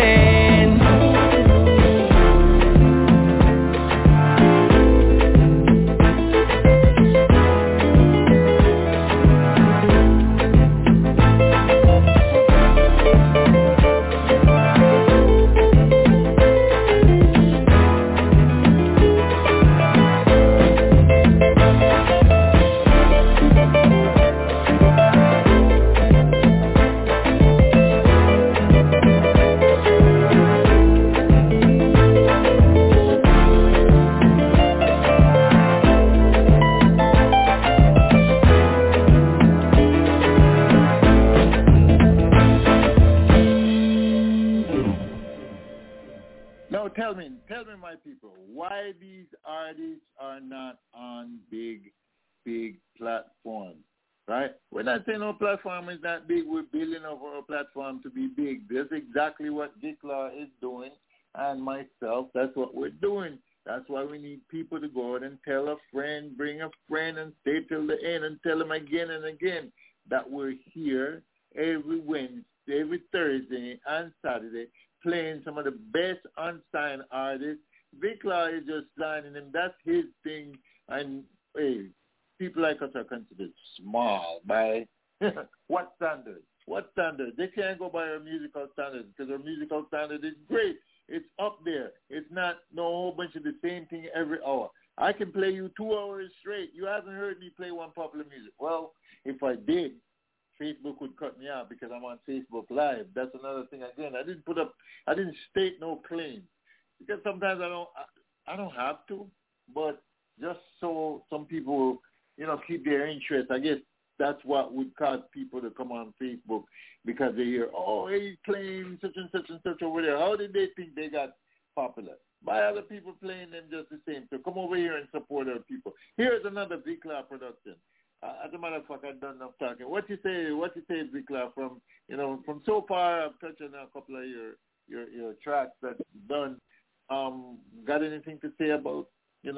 Tell me, my people, why these artists are not on big platforms, right? When I say no platform is not big, we're building over a platform to be big. That's exactly what Vic Law is doing, and myself, that's what we're doing. That's why we need people to go out and tell a friend, bring a friend, and stay till the end and tell them again and again that we're here every Wednesday, every Thursday and Saturday, playing some of the best unsigned artists. Vic Law is just signing them. That's his thing. And hey, people like us are considered small by what standards? What standards? They can't go by our musical standards because our musical standard is great. It's up there. It's not no whole bunch of the same thing every hour. I can play you 2 hours straight. You haven't heard me play one popular music. Well, if I did, Facebook would cut me out because I'm on Facebook Live. That's another thing. Again, I didn't state no claim because sometimes I don't have to, but just so some people, keep their interest. I guess that's what would cause people to come on Facebook because they hear, oh, he's playing such and such and such over there. How did they think they got popular? By other people playing them just the same. So come over here and support our people. Here's another Vic Law production. As a matter of fact, I've done enough talking. What you say, Vic Law, from so far, I've touched on a couple of your tracks that you've done. Got anything to say about,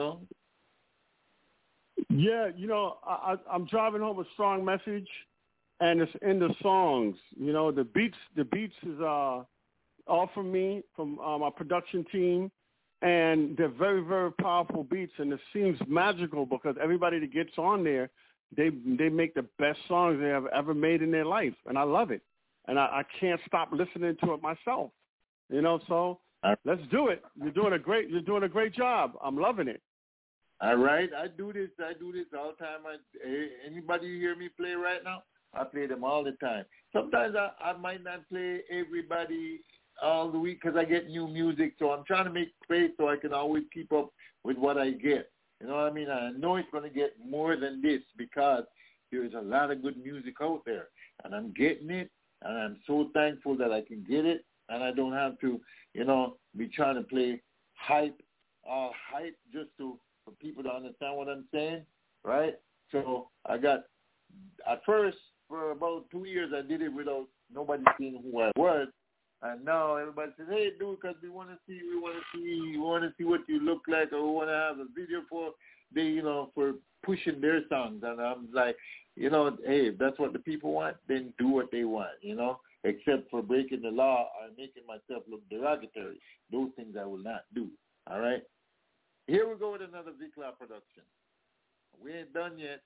Yeah, I'm driving home a strong message, and it's in the songs. The beats is all from me, from my production team, and they're very, very powerful beats, and it seems magical because everybody that gets on there, they make the best songs they have ever made in their life, and I love it, and I can't stop listening to it myself. So let's do it. You're doing a great job. I'm loving it. All right, I do this all the time. Anybody you hear me play right now, I play them all the time. Sometimes I might not play everybody all the week because I get new music, so I'm trying to make space so I can always keep up with what I get. You know what I mean? I know it's going to get more than this because there is a lot of good music out there, and I'm getting it, and I'm so thankful that I can get it, and I don't have to, be trying to play hype just for people to understand what I'm saying, right? So at first, for about 2 years, I did it without nobody seeing who I was. And now everybody says, hey, do it because we want to see what you look like, or we want to have a video for for pushing their songs. And I'm like, hey, if that's what the people want, then do what they want, except for breaking the law or making myself look derogatory. Those things I will not do, all right? Here we go with another Vic Law production. We ain't done yet.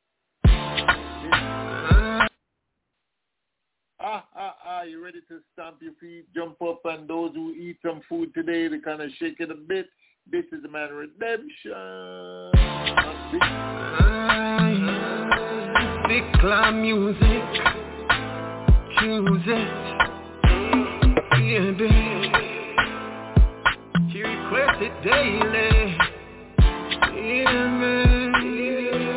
You ready to stamp your feet, jump up, and those who eat some food today, they kind of shake it a bit. This is the Man Redemption. Vic Law music, choose it, baby. She requests it daily. Yeah, man.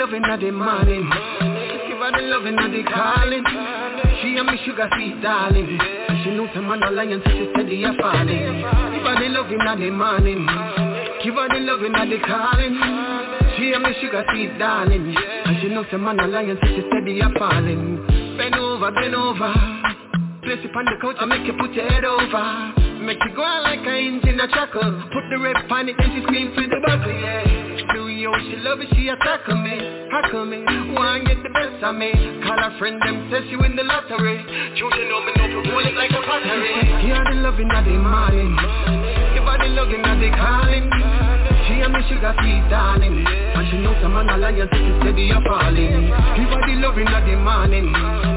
loving at the morning. Give her the loving at the calling. She and me sugar sweet darling. And she knows I'm an alliance, she steady a falling. Give her the loving at the morning. Give her the loving at the calling. She and me sugar sweet darling. And she knows I'm an alliance, she steady a falling. Bend over, bend over. Place it on the couch and make you put your head over. Make you go out like an engine a chuckle. Put the rep on it and she scream for the buckle, yeah. Do you, she love it, she tackle me. Hackle me, wanna get the best of me. Call her friend, them says you win the lottery. Choosing on me, no, roll it like a pottery. Hear the loving of the morning. Give her the loving of the calling. She and me sugar sweet darling. And she knows I'm an alliance, she steady a falling. Give her the loving of the morning.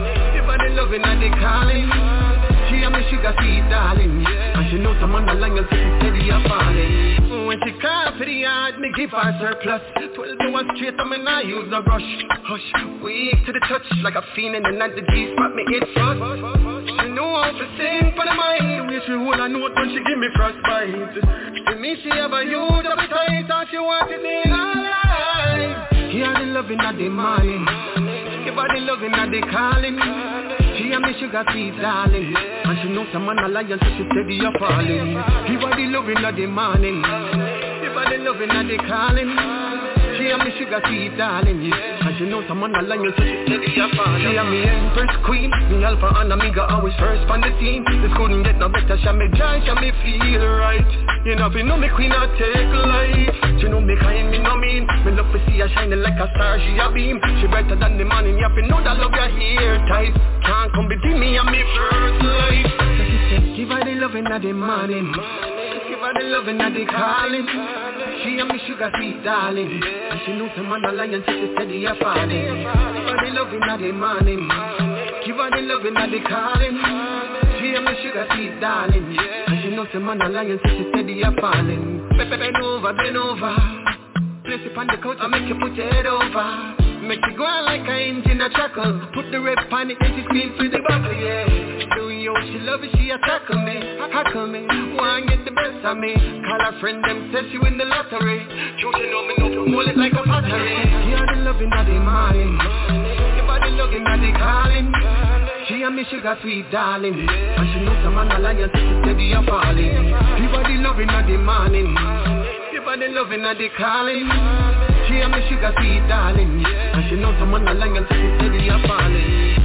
The loving and the calling. She and me sugar sweet darling. And she knows I'm on the line and she steady a falling. When she call for the yard, me give her surplus. 12 hours straight, I mean I use no rush. Hush, weak to the touch, like a fiend in the night, the G-spot me hit first. She know how to sing for the mind. When she hold a note when she give me frostbite. To me she have a huge appetite, and she want it in her life. Hear the loving of the morning. Give her the loving of the calling. She and me sugar sweet darling. And she knows I'm an alliance, so she steady a falling. Give her the loving of the morning. Give her the loving of the calling. She and me sugar sweet darling. And she knows I'm an alliance, so she steady a falling. She and me empress queen. Me alpha and omega always first on the team. This couldn't get no better. She me joy, she me feel right. You know if you know me queen I take light. She know me kind, me no mean. Me love to see her shining like a star, she a beam. She brighter than the morning, you have to know that love your hair tight. Can't come between me and me first life. So she said, give her the loving of the morning. Give her the loving of the calling. She and me sugar sweet darling. And she knows I'm an alliance, she steady a falling. Give her the loving of the morning. Give her the loving of the calling. She and me sugar sweet darling. And she knows I'm an alliance, she steady a falling. Bend over, bend over. Place it on the couch and make you put your head over. Make you go out like an engine a chuckle. Put the rep on it and she scream for the buckle, yeah. Do you, she love it, she a tackle me. Hackle me, wanna get the best of me. Call her friend, them says she win the lottery. Choosing on me, no, roll it like a pottery. Hear the loving of the morning. Give her the loving of the calling. She and me sugar sweet darling. And she knows I'm an alliance, she steady a falling. Give her the loving of the morning. Give her the loving of the calling. She and me sugar sweet darling. And she knows I'm on the line and she steady a falling.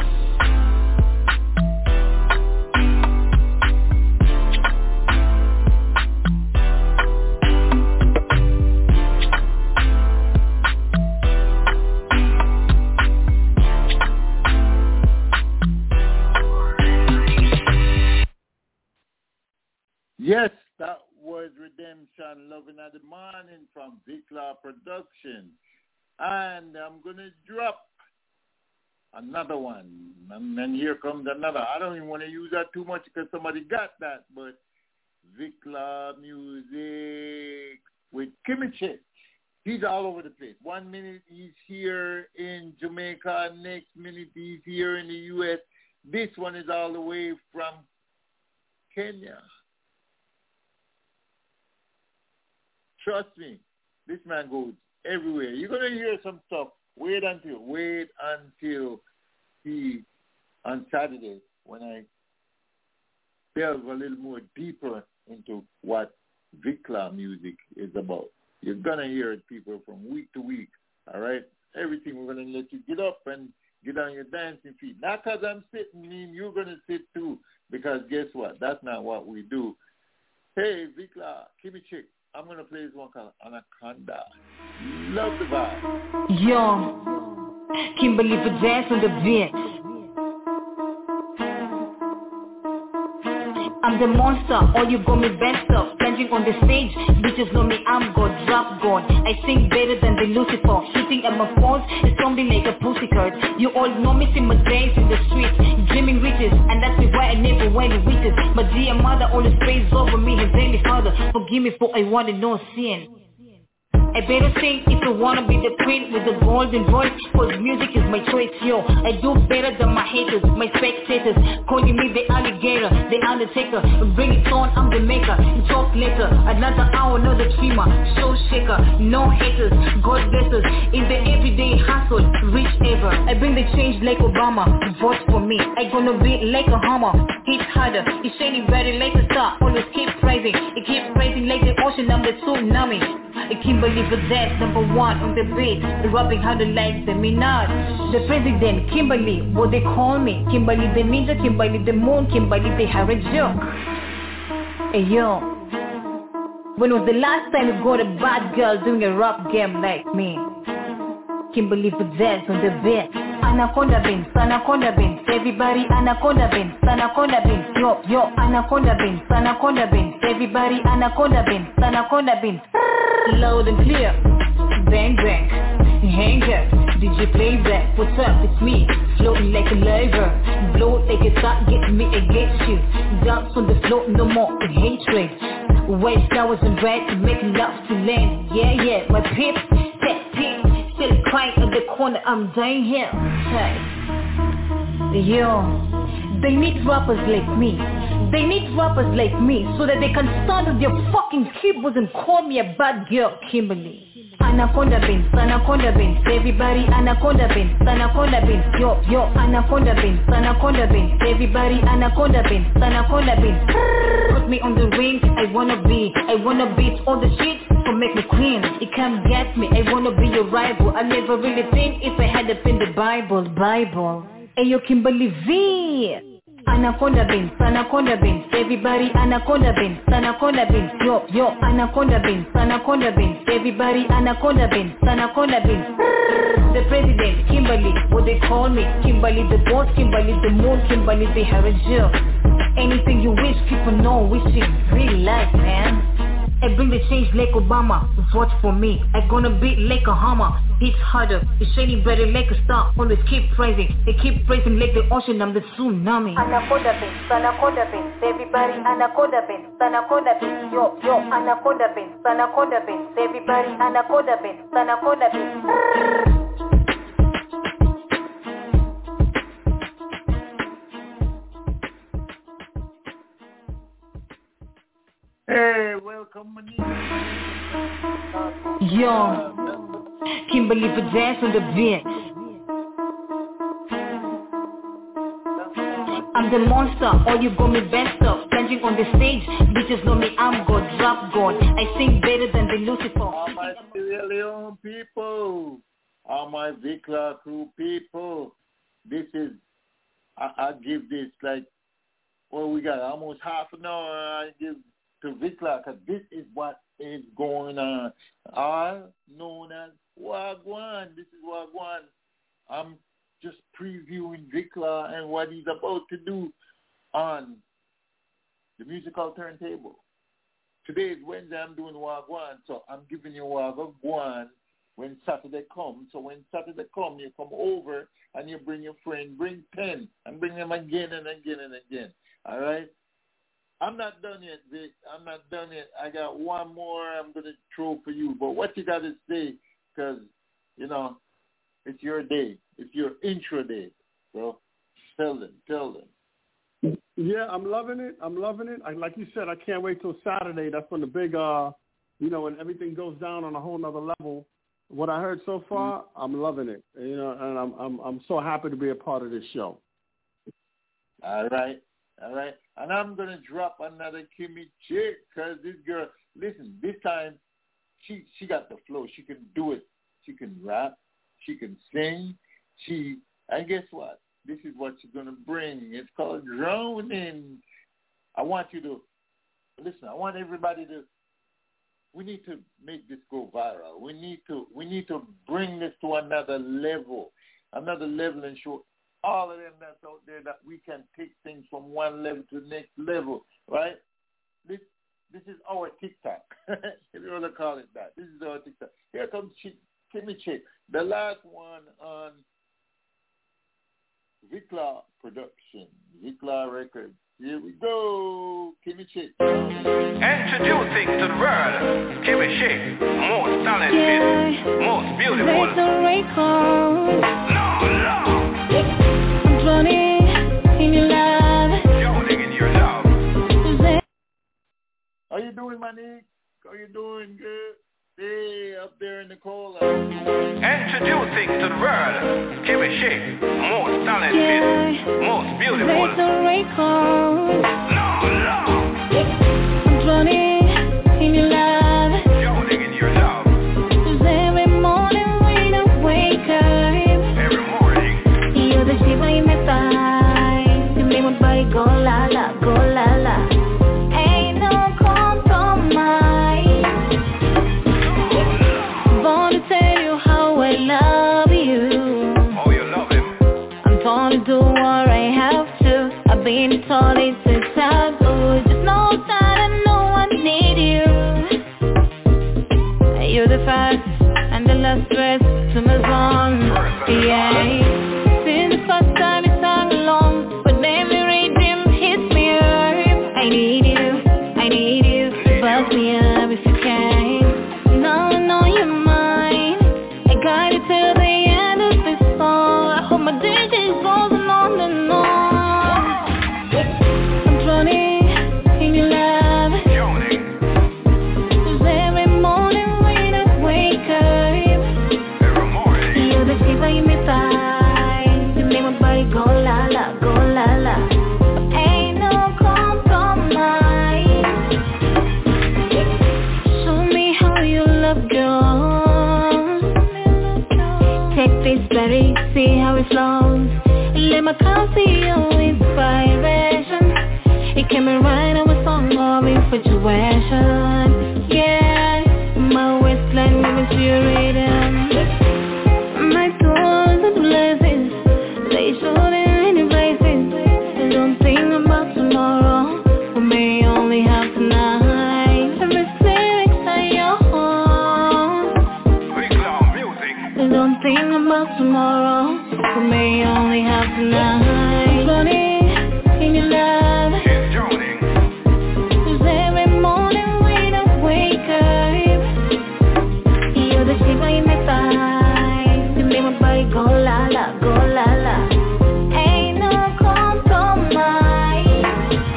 Yes, that was Redemption, Loving at the Morning from Vikla Production. And I'm going to drop another one. And here comes another. I don't even want to use that too much because somebody got that. But Vikla Music with Kimchi. He's all over the place. 1 minute he's here in Jamaica. Next minute he's here in the U.S. This one is all the way from Kenya. Trust me, this man goes everywhere. You're going to hear some stuff. Wait until he, on Saturday, when I delve a little more deeper into what Vikla music is about. You're going to hear it, people, from week to week, all right? Everything we're going to let you get up and get on your dancing feet. Not because I'm sitting, mean you're going to sit too, because guess what? That's not what we do. Hey, Vikla, give me a check. I'm going to play this one called Anaconda. Love the vibe. Yo, Kimberly for dance on the bench. I'm the monster, all you got me bent up. Standing on the stage, bitches know me, I'm God, drop God. I sing better than the Lucifer. Shooting at my phones, it's something like a pussycat. You all know me, see my days in the streets, dreaming riches, and that's why I never went to witches. My dear mother always prays over me, Heavenly Father, forgive me for I wanted no sin. I better sing if I wanna be the queen with the golden voice, cause music is my choice, yo. I do better than my haters, my spectators, calling me the alligator, the undertaker. Bring it on, I'm the maker. Talk later, another hour, another dreamer, show shaker, no haters, God bless us. In the everyday hustle, reach ever. I bring the change like Obama, vote for me. I gonna be like a hammer, hit harder. It's shining brighter like a star, always keep rising. It keeps rising like the ocean, I'm the tsunami. I can't believe that, number one on the beat, rapping harder like the Minaj. The president, Kimberly, what they call me, Kimberly the ninja, Kimberly the moon, Kimberly the Harajo. Hey yo, when was the last time you got a bad girl doing a rap game like me? Kimberly Possess on the beat. Anaconda Beans, Anaconda Beans, everybody Anaconda Beans, Anaconda Beans, yo, Anaconda Beans, Anaconda Beans, everybody Anaconda Beans, Anaconda Beans. Loud and clear, bang bang, hang up, DJ playback, what's up, it's me, floating like a liver, blow it like a top, get me against you, dance on the floor, no more hatred, white flowers and red to make love to land, yeah, my pip, that pip, still crying in the corner, I'm dying here, hey. Yo, they need rappers like me. They need rappers like me so that they can stand with their fucking keyboards and call me a bad girl, Kimberly. Anaconda Beans, Anaconda Beans, everybody Anaconda Beans, Anaconda Beans, yo, Anaconda Beans, Anaconda Beans, everybody Anaconda Beans, Anaconda Beans. Put me on the ring, I wanna beat all the shit, so make me queen. It can't get me, I wanna be your rival. I never really think if I had it in the Bible. Hey yo, Kimberly V. Anaconda Beans, Anaconda Beans, everybody Anaconda Beans, Anaconda Beans, yo, Anaconda Beans, Anaconda Beans, everybody Anaconda Beans, Anaconda Beans. The president, Kimberly, what they call me, Kimberly the boss, Kimberly the moon, Kimberly the Harajo. Anything you wish, people know, wishing, real life, man. I bring the change like Obama, vote for me. I gonna beat like a hammer, hit harder. It's shining brighter like a star, always keep rising. They keep rising like the ocean, I'm the tsunami. Anaconda Beans, Anaconda Beans, everybody Anaconda Beans, Anaconda Beans, yo, Anaconda Beans, Anaconda Beans, everybody Anaconda Beans, Anaconda Beans. Hey, welcome, Manita. Yo, Kimberly Possess on the beat. I'm the monster, all you got me best up. Standing on the stage, bitches know me, I'm God, rap God. I sing better than the Lucifer. All my Sierra Leone people, all my Vikla crew people, this is, I give this like, well, we got almost half an hour, I give to Vikla, because this is what is going on. All known as Wagwan. This is Wagwan. I'm just previewing Vikla and what he's about to do on the musical turntable. Today is Wednesday, I'm doing Wagwan, so I'm giving you Wagwan when Saturday comes. So when Saturday comes, you come over and you bring your friend, bring 10, and bring them again and again and again. All right? I'm not done yet, Vic. I'm not done yet. I got one more I'm going to throw for you. But what you got to say, because, you know, it's your day. It's your intro day. So tell them. Yeah, I'm loving it. Like you said, I can't wait till Saturday. That's when the big, when everything goes down on a whole nother level. What I heard so far, I'm loving it. You know, and I'm so happy to be a part of this show. All right. And I'm going to drop another Kimmy chick because this girl, listen, this time she got the flow. She can do it. She can rap. She can sing. And guess what? This is what she's going to bring. It's called Drowning. I want you to, listen, I want everybody to, we need to make this go viral. We need to bring this to another level and show all of them that's out there that we can take things from one level to the next level, right? This is our TikTok, if you want to call it that. This is our TikTok. Here comes Kimmy Chick, the last one on Vikla Production, Vikla Records. Here we go. Kimmy Chick. Introducing to the world, Kimmy Chick, most talented, most beautiful. No. I'm drowning in your love. Drowning in your love. How you doing, Manique? How you doing, good? Hey, up there in the cola. Introducing to the world, Kimmy Chick, most talented, most beautiful. No. I'm drowning in your love. Drowning in your love. 'Cause every morning when I wake up, every morning, you're the shape in my thighs. You make my body go la la, go la la. Ain't no compromise. Wanna tell you how I love you. Oh, you love him. I'm gonna do what I have to. I've been told it's a taboo. Just know that I know I need you. You're the first and the last verse to my song. Yeah. Since the first time we sang along, but every rhythm hits me hard. I need you to buzz me up if you can. Now I know you're mine. I got it till the end of this song. I hope my day just goes on and on. I'm drowning in your love. 'Cause every morning when I wake up, you're the shape in my thighs. You make my body go la la, go la la. Ain't no compromise. Show me how you love, girl. Take this berry, see how it flows. Let my car see your inspiration. It came right on my song of infatuation. Yeah, my waistline limits your rhythm. My doors are blessings, they show their any places. Don't think about tomorrow, we may only have tonight. Every lyrics are your own. Don't think about tomorrow, we may only have tonight. Running in your love. 'Cause every morning when I wake up, you're the shape in my thighs. You make my body go la la, go la la. Ain't no compromise.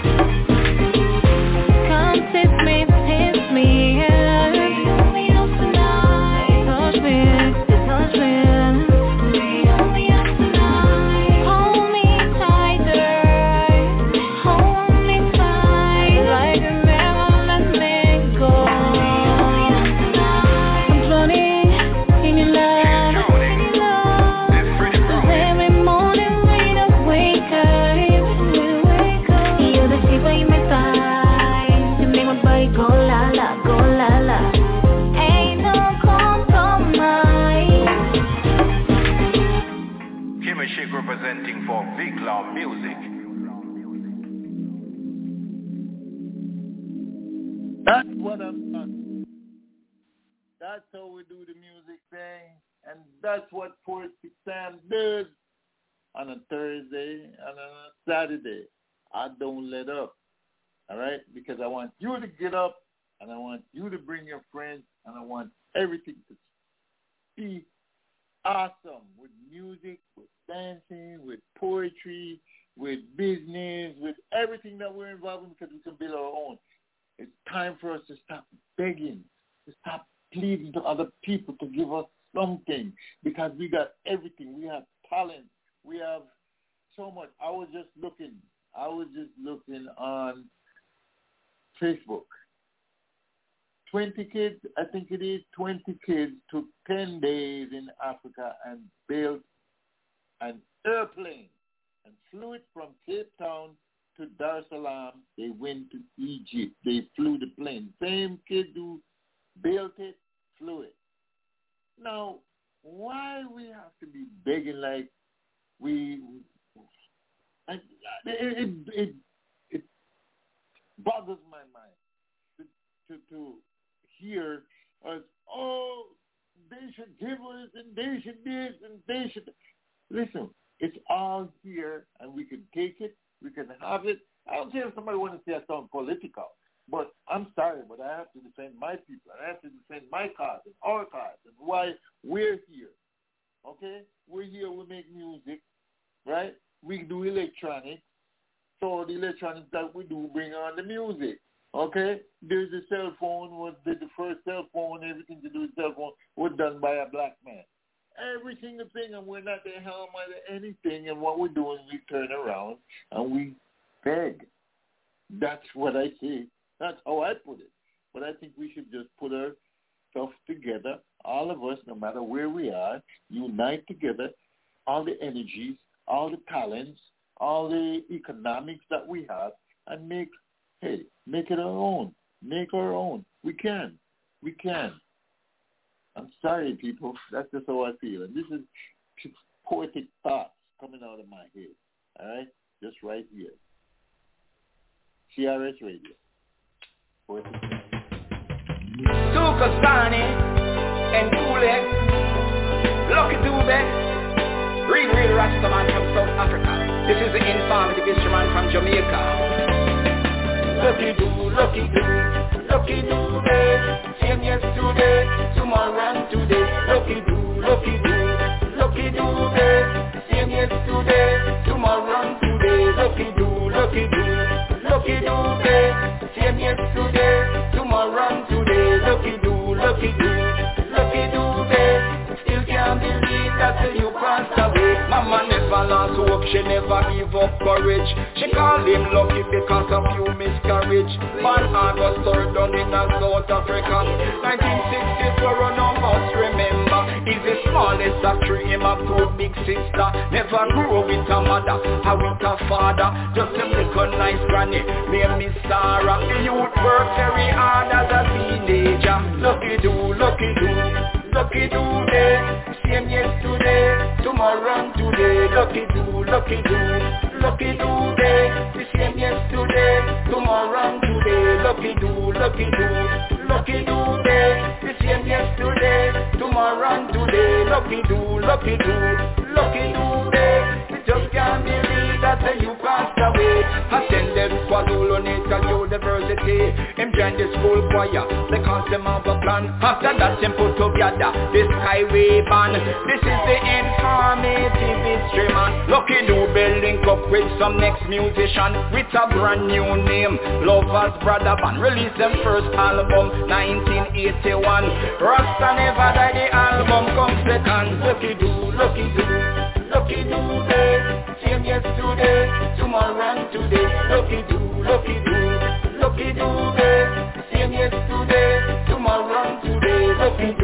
Come taste me, taste me. Only up tonight. Touch me, touch me. Only up tonight. Hold me tighter, hold me tight. Like you never let me go. I'm drowning in your love. 'Cause every morning when I wake up, you're the shape in my thighs. You make my body go la la, go la la. Ain't no compromise. Kimmy Chick representing for Big Law Music. That's what I'm talking. That's how we do the music thing, and that's what Port Sam does on a Thursday and on a Saturday. I don't let up, all right? Because I want you to get up, and I want you to bring your friends, and I want everything to be awesome with music, with dancing, with poetry, with business, with everything that we're involved in, because we can build our own. It's time for us to stop begging, to stop pleading to other people to give us something, because we got everything. We have talent. We have so much. I was just looking on Facebook. 20 kids, I think it is 20 kids, took 10 days in Africa and built an airplane and flew it from Cape Town to Dar es Salaam. They went to Egypt. They flew the plane. Same kid who built it, flew it. Now, why we have to be begging like it boggles my mind to hear us, oh, they should give us and they should this and they should. Listen, it's all here and we can take it, we can have it, I don't care if somebody wants to say I sound political, but I'm sorry, but I have to defend my people. I have to defend my cause and our cause and why we're here. Okay? We're here, we make music, right? We do electronics. So the electronics that we do bring on the music. Okay? There's a cell phone, the first cell phone, everything to do with cell phone was done by a black man. Every single thing, and we're not the helm of anything, and what we're doing, we turn around and we beg. That's what I say. That's how I put it. But I think we should just put our stuff together, all of us, no matter where we are, unite together, all the energies, all the talents, all the economics that we have, and make it our own. Make our own. We can. I'm sorry, people. That's just how I feel. And this is poetic thoughts coming out of my head. All right? Just right here. CRS Radio. Poetic thoughts. Tukasani and Kule. Lucky Dube. Real Rastaman from South Africa. This is the infamous Division from Jamaica. Lucky Dube. Same yesterday, tomorrow and today. Lucky Dube. Same yesterday, tomorrow and today. Lucky Dube. Same yesterday, tomorrow and today. Lucky Dube. Still can't believe that you passed away. Mama never lost hope, she never give up courage. She called him lucky because of you miscarriage. Born August 3rd down in South Africa. 1964, none of us remember. He's the smallest of three, him a poor big sister. Never grew up with a mother, or with a father. Just a little nice granny, named Miss Sarah. The youth worked very hard as a teenager. Lucky Dube. Same yesterday, tomorrow and today. Lucky Dube. The same yesterday, tomorrow and today. Lucky Dube. The same yesterday, tomorrow and today. Lucky Dube. We just can't believe that you passed away. Attended KwaZulu-Natal University. Him joined the school choir because them have a plan. After that him put together this Skyway band. This is the informative history, man. Lucky Dube link up with some next musician with a brand new name, Lovers Brother Band. Released them first album 1981. Rasta Never Die, the album comes second. Lucky Dube. Same yesterday, tomorrow and today. Lucky Dube. Same yesterday, tomorrow and today. Lucky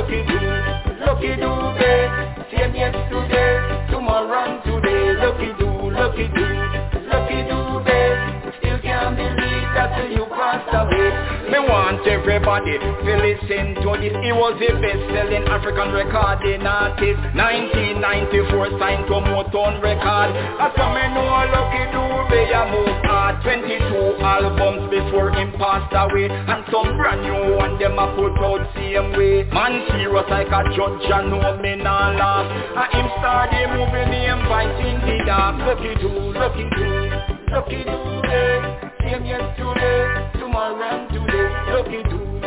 Dube. Same yesterday, tomorrow and today. Lucky Dube. Still can't believe that you passed away. Me want everybody to listen to this. He was a best-selling African recording artist. 1994 signed to Motown Record. As for me know Lucky Dube a move hard. 22 albums before him passed away, and some brand new one them a put out same way. Man serious like a judge and no me nah laugh. And him start the movie name fighting the dark. Lucky Dube. Same yesterday, tomorrow and today. Lucky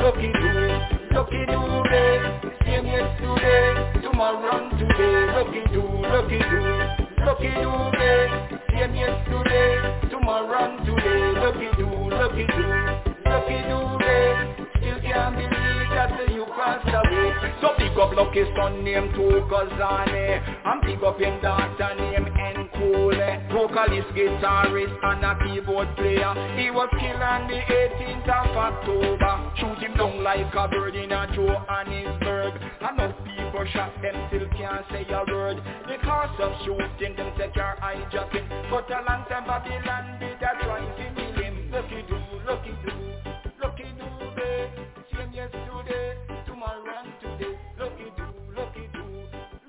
Dube. Same yesterday, tomorrow and today. Lucky Dube. Same yesterday, tomorrow and today. Lucky Dube. Still can't believe that you passed away. So pick up Lucky son named Tukazane, and pick up him daughter named Nkule. Vocalist, guitarist and a keyboard player. He was killed on the 18th of October. Shoot him down like a bird in a Johannesburg. Enough people shot them, still can't say a word. Because of shooting them, set your eye jacking. But a long time Babylon did a try to kill him. Lucky Dube. Same yesterday, tomorrow and today. Lucky Dube.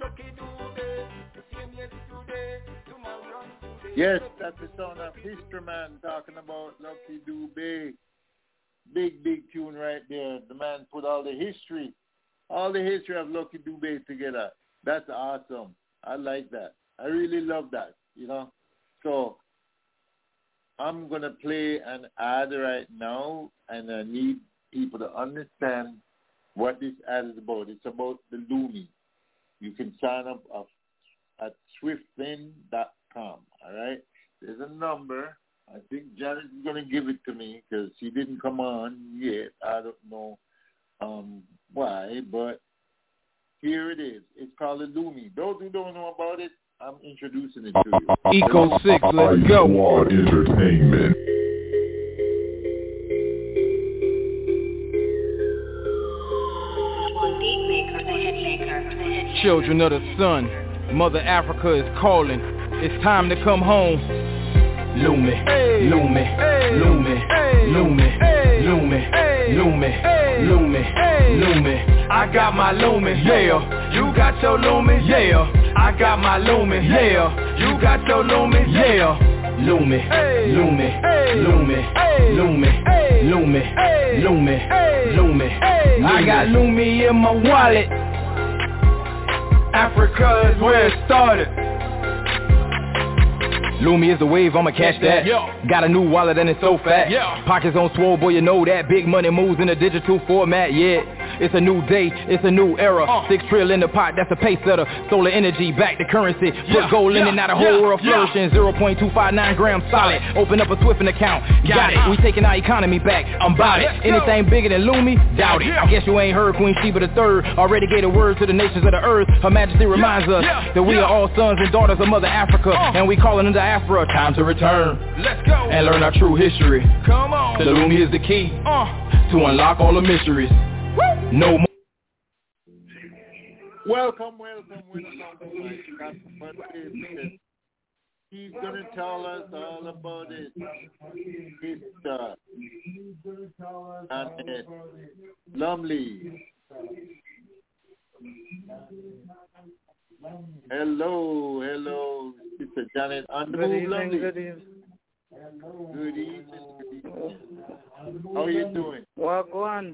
Same yesterday, tomorrow and today. Yes, that's the sound of History Man talking about Lucky Dube. Big tune right there. The man put all the history of Lucky Dube together. That's awesome. I like that. I really love that, you know. So I'm going to play an ad right now, and I need people to understand what this ad is about. It's about the Lumi. You can sign up at swiftfin.com, all right? There's a number. I think Janet is going to give it to me because she didn't come on yet. I don't know why, but here it is. It's called the Lumi. Those who don't know about it, I'm introducing it to you. Eco 6, let's go. Squad Entertainment. Children of the sun, Mother Africa is calling. It's time to come home. Lumi, Lumi, Lumi, Lumi, Lumi, Lumi, Lumi, Lumi. I got my Lumi, yeah. You got your Lumi, yeah. I got my Lumi, yeah. You got your Lumi, yeah. Lumi, Lumi, Lumi, Lumi, Lumi, Lumi, Lumi. I got Lumi in my wallet. Africa is where it started. Lumi is the wave, I'ma catch that. Got a new wallet and it's so fat. Pockets on swole, boy, you know that. Big money moves in a digital format, yeah. It's a new day, it's a new era. 6 trillion in the pot, that's a pace setter. Solar energy, back to currency. Put gold in it, now the whole world flourishing. 0.259 grams solid. Open up a Swift account. Got it, we taking our economy back. I'm bout it. Anything bigger than Lumi? Doubt it. I guess you ain't heard Queen Sheba III already gave a word to the nations of the earth. Her Majesty reminds us that we are all sons and daughters of Mother Africa, and we calling in diaspora. Time to return. Let's go and learn our true history. Come on. The Lumi is the key to unlock all the mysteries. No more. Welcome. He's going to tell us all about it. It's and Lumley. Hello, Sister Janet. Good evening. How are you doing? Wagwan.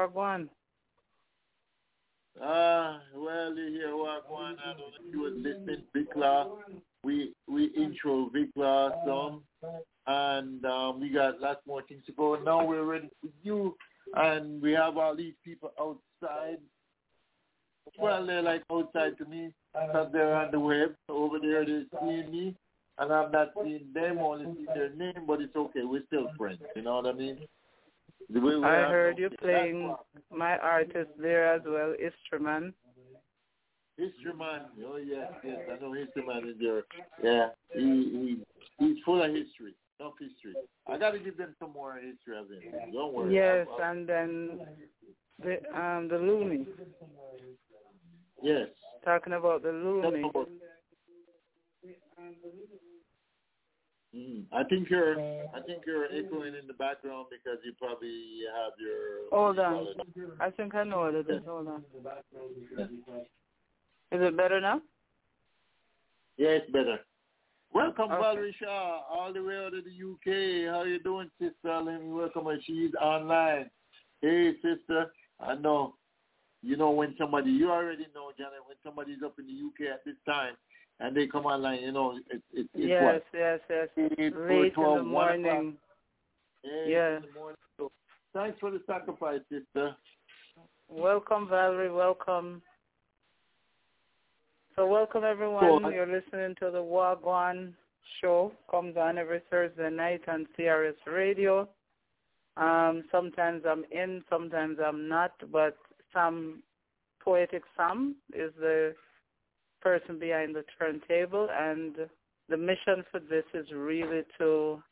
Well, you hear Wagwan. I don't know if you were listening. Vikla. We intro Vikla some, and we got lots more things to go. Now we're ready for you, and we have all these people outside. Well, they're like outside to me because they're on the web. Over there, they're seeing me, and I'm not seeing them, only see their name, but it's okay. We're still friends. You know what I mean? I heard you playing my artist there as well, Instrument. Instrument, oh yes, I know Instrument is there. Yeah, he's full of history, enough history. I got to give them some more history of him. Don't worry. Yes, and then the Lumi. Yes. Talking about the Lumi. I think you're echoing in the background because you probably have your. Hold on. I think I know what it is. Hold on. Is it better now? Yeah, it's better. Welcome, okay. Valerie Shaw, all the way out of the UK. How you doing, sister? Let me welcome her. She's online. Hey, sister. I know. You know when somebody, you already know, Janet, when somebody's up in the UK at this time and they come online, you know, it's yes, what? Yes. Late in the morning. Yeah. In the morning. So, thanks for the sacrifice, sister. Welcome, Valerie. Welcome. So welcome, everyone. You're listening to the Wagwan show. Comes on every Thursday night on CRS Radio. Sometimes I'm in, sometimes I'm not, but Poetic Sam is the person behind the turntable, and the mission for this is really to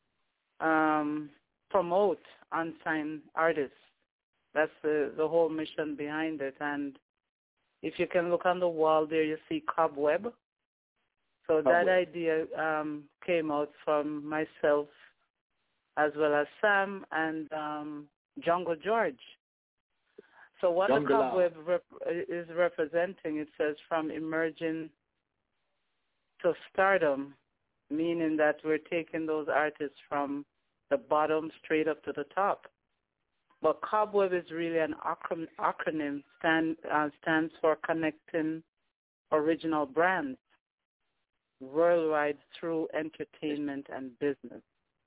promote unsigned artists. That's the whole mission behind it. And if you can look on the wall there, you see Cobweb. So that idea came out from myself as well as Sam and Jungle George. So what the Cobweb is representing, it says from emerging to stardom, meaning that we're taking those artists from the bottom straight up to the top. But Cobweb is really an acronym, stands for Connecting Original Brands Worldwide Through Entertainment and Business.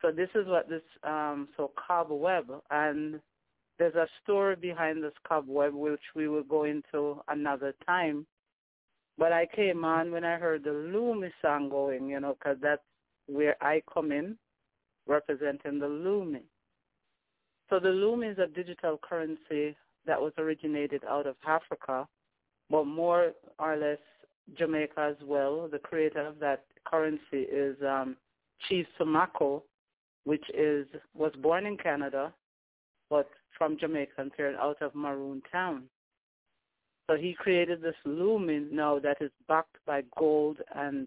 So this is what this, so cobweb, and there's a story behind this cobweb which we will go into another time. But I came on when I heard the Lumi song going, you know, because that's where I come in, representing the Lumi. So the Lumi is a digital currency that was originated out of Africa, but more or less Jamaica as well. The creator of that currency is Chief Sumako, which was born in Canada, but from Jamaica and turned out of Maroon Town. So he created this Lumi now that is backed by gold and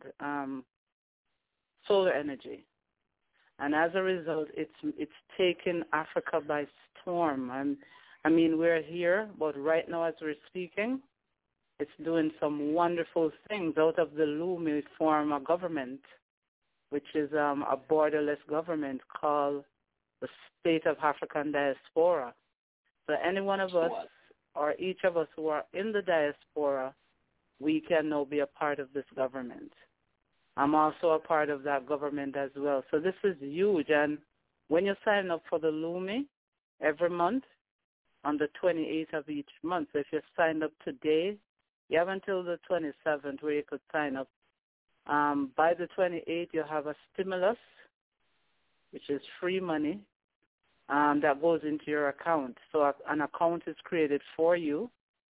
solar energy. And as a result, it's taken Africa by storm. And I mean, we're here, but right now as we're speaking, it's doing some wonderful things. Out of the Lumi, we form a government, which is a borderless government called the State of African Diaspora. So any one of us, or each of us who are in the diaspora, we can now be a part of this government. I'm also a part of that government as well. So this is huge. And when you sign up for the Lumi every month, on the 28th of each month, so if you signed up today, you have until the 27th where you could sign up. By the 28th, you have a stimulus, which is free money, that goes into your account. So an account is created for you,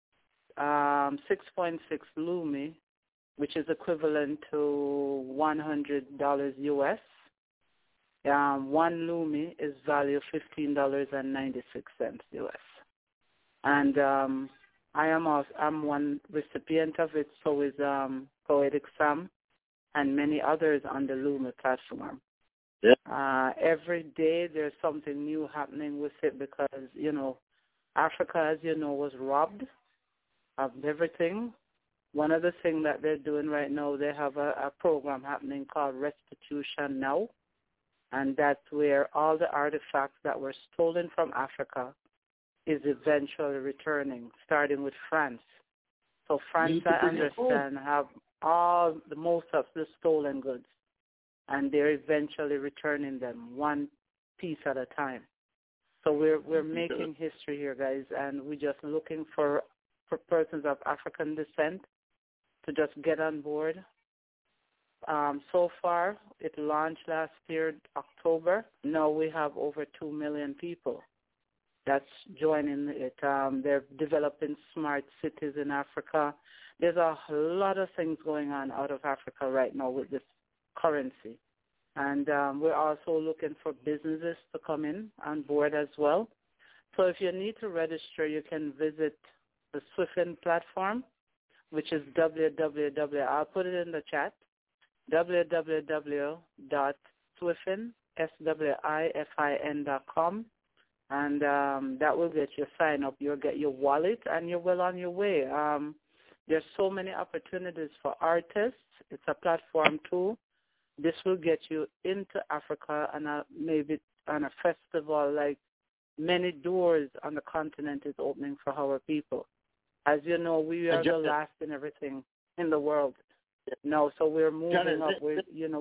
6.6 Lumi, which is equivalent to $100 US. One Lumi is valued $15.96 US. And I'm one recipient of it, so is Poetic Sam and many others on the Lumi platform. Yeah. Every day there's something new happening with it because, you know, Africa, as you know, was robbed of everything. One of the things that they're doing right now, they have a program happening called Restitution Now, and that's where all the artifacts that were stolen from Africa is eventually returning, starting with France. So France, I understand, have most of the stolen goods, and they're eventually returning them one piece at a time. So we're making history here, guys, and we're just looking for persons of African descent to just get on board. So far, it launched last year, October. Now we have over 2 million people that's joining it. They're developing smart cities in Africa. There's a lot of things going on out of Africa right now with this currency. And we're also looking for businesses to come in on board as well. So if you need to register, you can visit the Swiffin platform, which is www. I'll put it in the chat, www.swiffin, SWIFIN.com, and that will get you sign up. You'll get your wallet, and you're well on your way. There's so many opportunities for artists. It's a platform too. This will get you into Africa and maybe on a festival. Like many doors on the continent is opening for our people. As you know, we are the last in everything in the world. No, so we're moving up. Let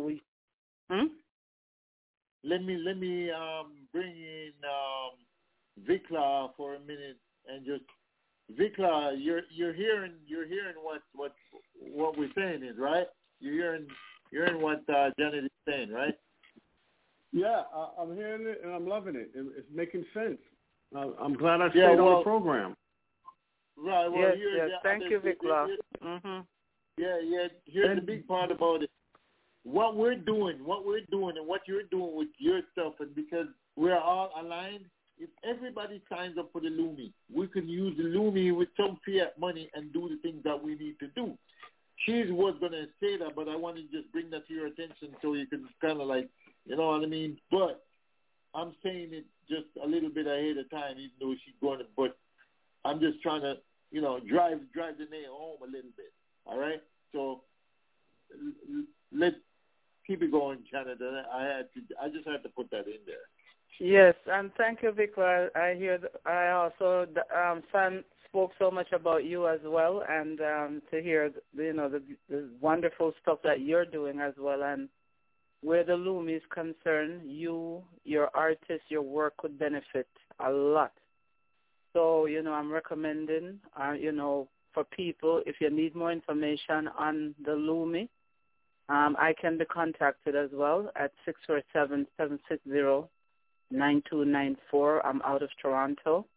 me bring in Vikla for a minute and just Vikla, you're hearing what we're saying is right. You're hearing what Janet is saying, right? Yeah, I'm hearing it and I'm loving it. It's making sense. I'm glad I stayed on the program. Right. Well, yes. Thank you, Vikla. Yeah. Here's the big part about it. What we're doing, and what you're doing with your stuff, and because we're all aligned, if everybody signs up for the Lumi, we can use the Lumi with some fiat money and do the things that we need to do. She was going to say that, but I want to just bring that to your attention so you can kind of like, you know what I mean? But I'm saying it just a little bit ahead of time, even though she's going to, but I'm just trying to, you know, drive the nail home a little bit. All right? So let's keep it going, Janet. I just had to put that in there. Yes, and thank you, Vikla. I also Sam spoke so much about you as well, and to hear the wonderful stuff that you're doing as well. And where the Loom is concerned, you, your artist, your work could benefit a lot. So, I'm recommending, for people, if you need more information on the Lumi, I can be contacted as well at 647-760-9294. I'm out of Toronto.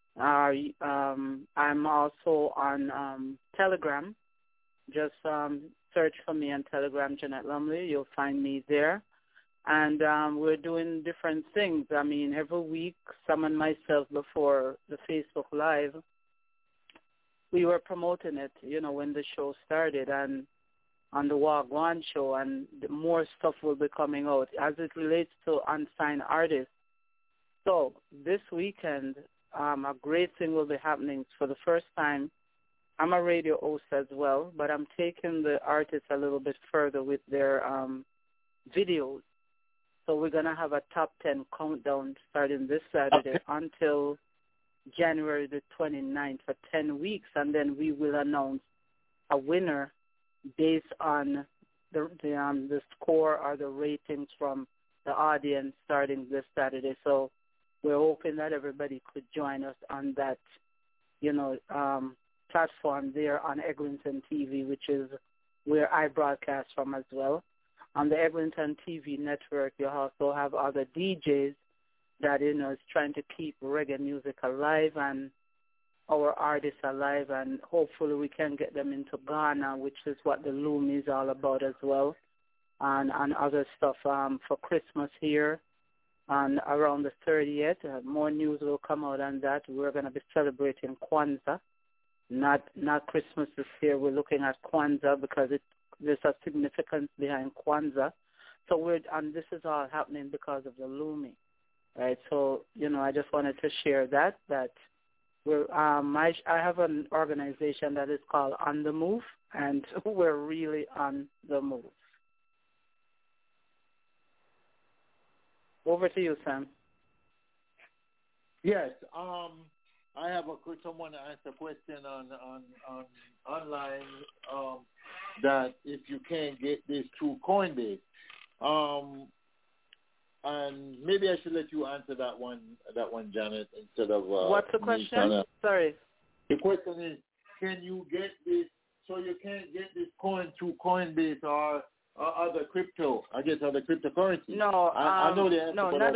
I'm also on Telegram. Just search for me on Telegram, Jeanette Lumley. You'll find me there. And we're doing different things. I mean, every week, Sam and myself before the Facebook Live, we were promoting it, when the show started and on the Wagwan show, and more stuff will be coming out as it relates to unsigned artists. So this weekend, a great thing will be happening for the first time. I'm a radio host as well, but I'm taking the artists a little bit further with their videos. So we're going to have a top 10 countdown starting this Saturday until January the 29th for 10 weeks, and then we will announce a winner based on the score or the ratings from the audience starting this Saturday. So we're hoping that everybody could join us on that, platform there on Eglinton TV, which is where I broadcast from as well. On the Eglinton TV network, you also have other DJs that, is trying to keep reggae music alive and our artists alive, and hopefully we can get them into Ghana, which is what the Loom is all about as well, and other stuff for Christmas here. And around the 30th, more news will come out on that. We're going to be celebrating Kwanzaa. Not Christmas this year. We're looking at Kwanzaa because there's a significance behind Kwanzaa. So and this is all happening because of the Lumi, right? So, I just wanted to share that I have an organization that is called On the Move, and we're really on the move. Over to you, Sam. Yes, I have someone asked a question on online that if you can't get this through Coinbase, and maybe I should let you answer that one, Janet, instead of. What's the question? Sorry. The question is, can you get this? So you can't get this coin through Coinbase or other crypto? I guess other cryptocurrency. No, I know the answer.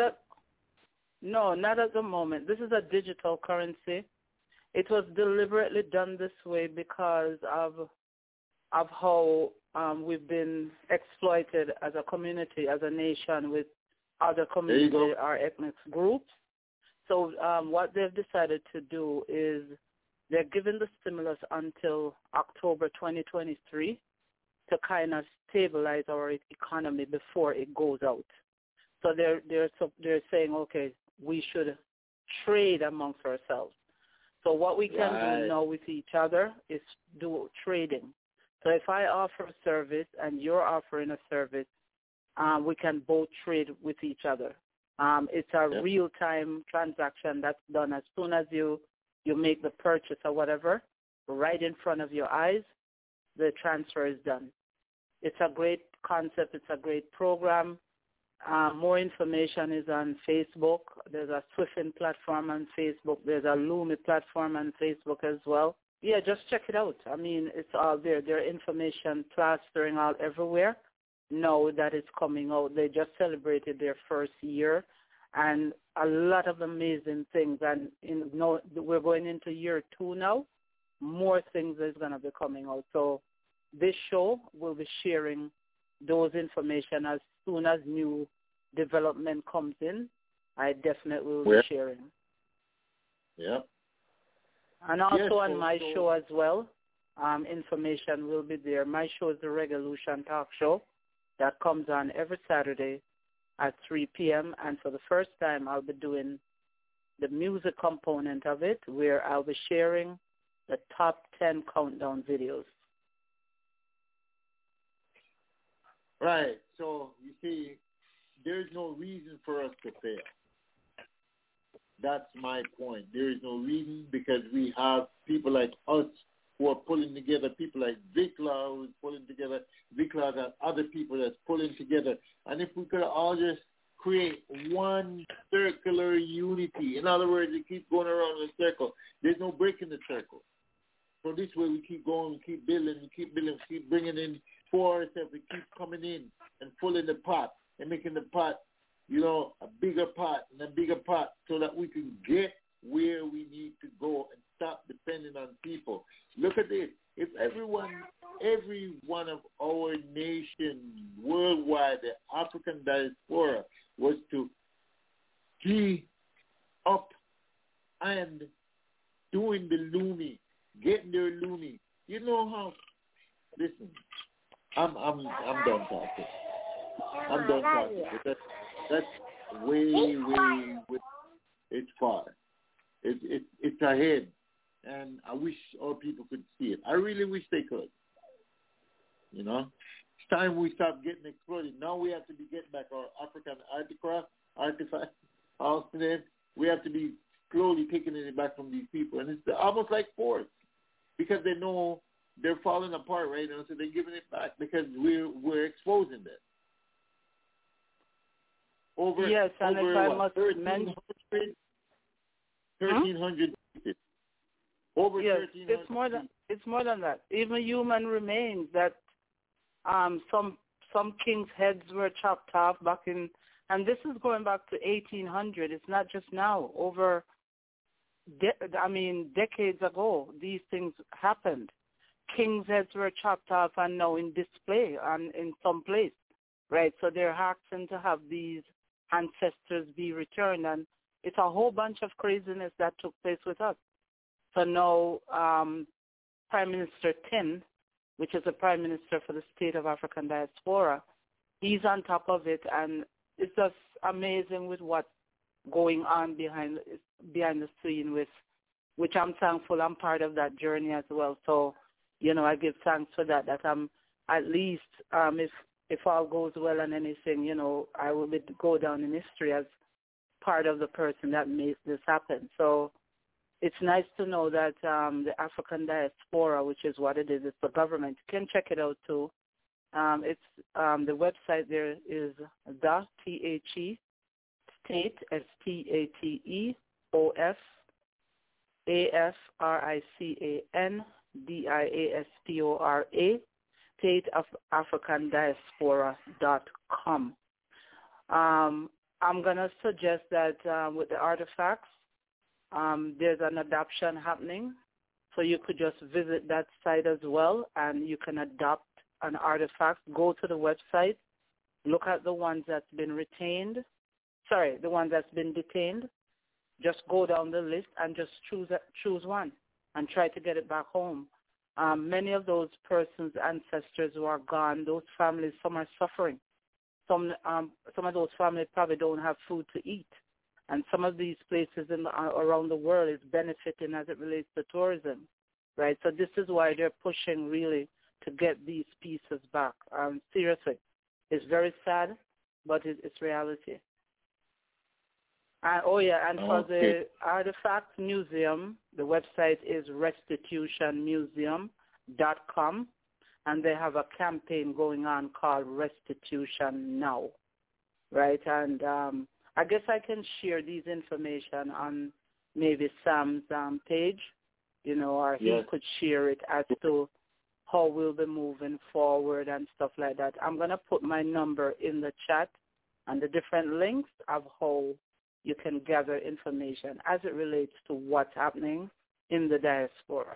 No, not at the moment. This is a digital currency. It was deliberately done this way because of how we've been exploited as a community, as a nation, with other community or ethnic groups. So what they've decided to do is they're giving the stimulus until October 2023 to kind of stabilize our economy before it goes out. So they're saying, okay, we should trade amongst ourselves. So what we can do now with each other is do trading. So if I offer a service and you're offering a service, we can both trade with each other. It's a real-time transaction that's done as soon as you make the purchase or whatever, right in front of your eyes, the transfer is done. It's a great concept. It's a great program. More information is on Facebook. There's a Swiffin platform on Facebook. There's a Lumi platform on Facebook as well. Yeah, just check it out. I mean, it's all there. There are information plastering out everywhere. Know that it's coming out. They just celebrated their first year, and a lot of amazing things. And we're going into year 2 now. More things is going to be coming out. So this show will be sharing those information as soon as new development comes in. I definitely will be sharing. Yeah. And also on my show as well, information will be there. My show is the Revolution Talk Show that comes on every Saturday at 3 p.m. And for the first time, I'll be doing the music component of it, where I'll be sharing the top 10 countdown videos. Right. So, you see, there's no reason for us to fail. That's my point. There is no reason, because we have people like us who are pulling together, people like Vic Law who's pulling together, Vic Law and other people that's pulling together. And if we could all just create one circular unity, in other words, we keep going around in a circle. There's no break in the circle. So this way we keep going, we keep building, we keep bringing in for ourselves, we keep coming in and pulling the pot and making the pot, a bigger pot and a bigger pot so that we can get where we need to go and stop depending on people. Look at this. If every one of our nations worldwide, the African diaspora, was to be up and doing the loony, getting their loony, you know how? Listen, I'm done talking. I'm done talking. That's way. It's far. It's ahead, and I wish all people could see it. I really wish they could. It's time we stop getting exploited. Now we have to be getting back our African artifacts, all today. We have to be slowly taking it back from these people, and it's almost like force because they know they're falling apart right now, so they're giving it back because we're exposing them. Over if I must 1,300 pieces. Over 1,300. It's more than that. Even human remains that some kings' heads were chopped off back in, and this is going back to 1800. It's not just now. Over, decades ago, these things happened. Kings' heads were chopped off and now in display and in some place, right? So they're asking to have these ancestors be returned, and it's a whole bunch of craziness that took place with us. So now Prime Minister Tin, which is the Prime Minister for the State of African Diaspora, he's on top of it, and it's just amazing with what's going on behind the scene, which I'm thankful I'm part of that journey as well. So, I give thanks for that I'm at least, if all goes well and anything, I will go down in history as part of the person that makes this happen. So it's nice to know that the African Diaspora, which is what it is, it's the government. You can check it out too. It's the website there is the THE State STATEOF AFRICAN DIASPORA stateofafricandiaspora.com. I'm going to suggest that with the artifacts, there's an adoption happening. So you could just visit that site as well, and you can adopt an artifact. Go to the website, look at the ones that's been detained. Just go down the list and just choose one and try to get it back home. Many of those persons' ancestors who are gone, those families, some are suffering. Some of those families probably don't have food to eat. And some of these places around the world is benefiting as it relates to tourism, right? So this is why they're pushing really to get these pieces back. Seriously, it's very sad, but it's reality. For the Artifact Museum, the website is restitutionmuseum.com, and they have a campaign going on called Restitution Now, right? And I guess I can share these information on maybe Sam's page, or he could share it as to how we'll be moving forward and stuff like that. I'm going to put my number in the chat and the different links of how you can gather information as it relates to what's happening in the diaspora.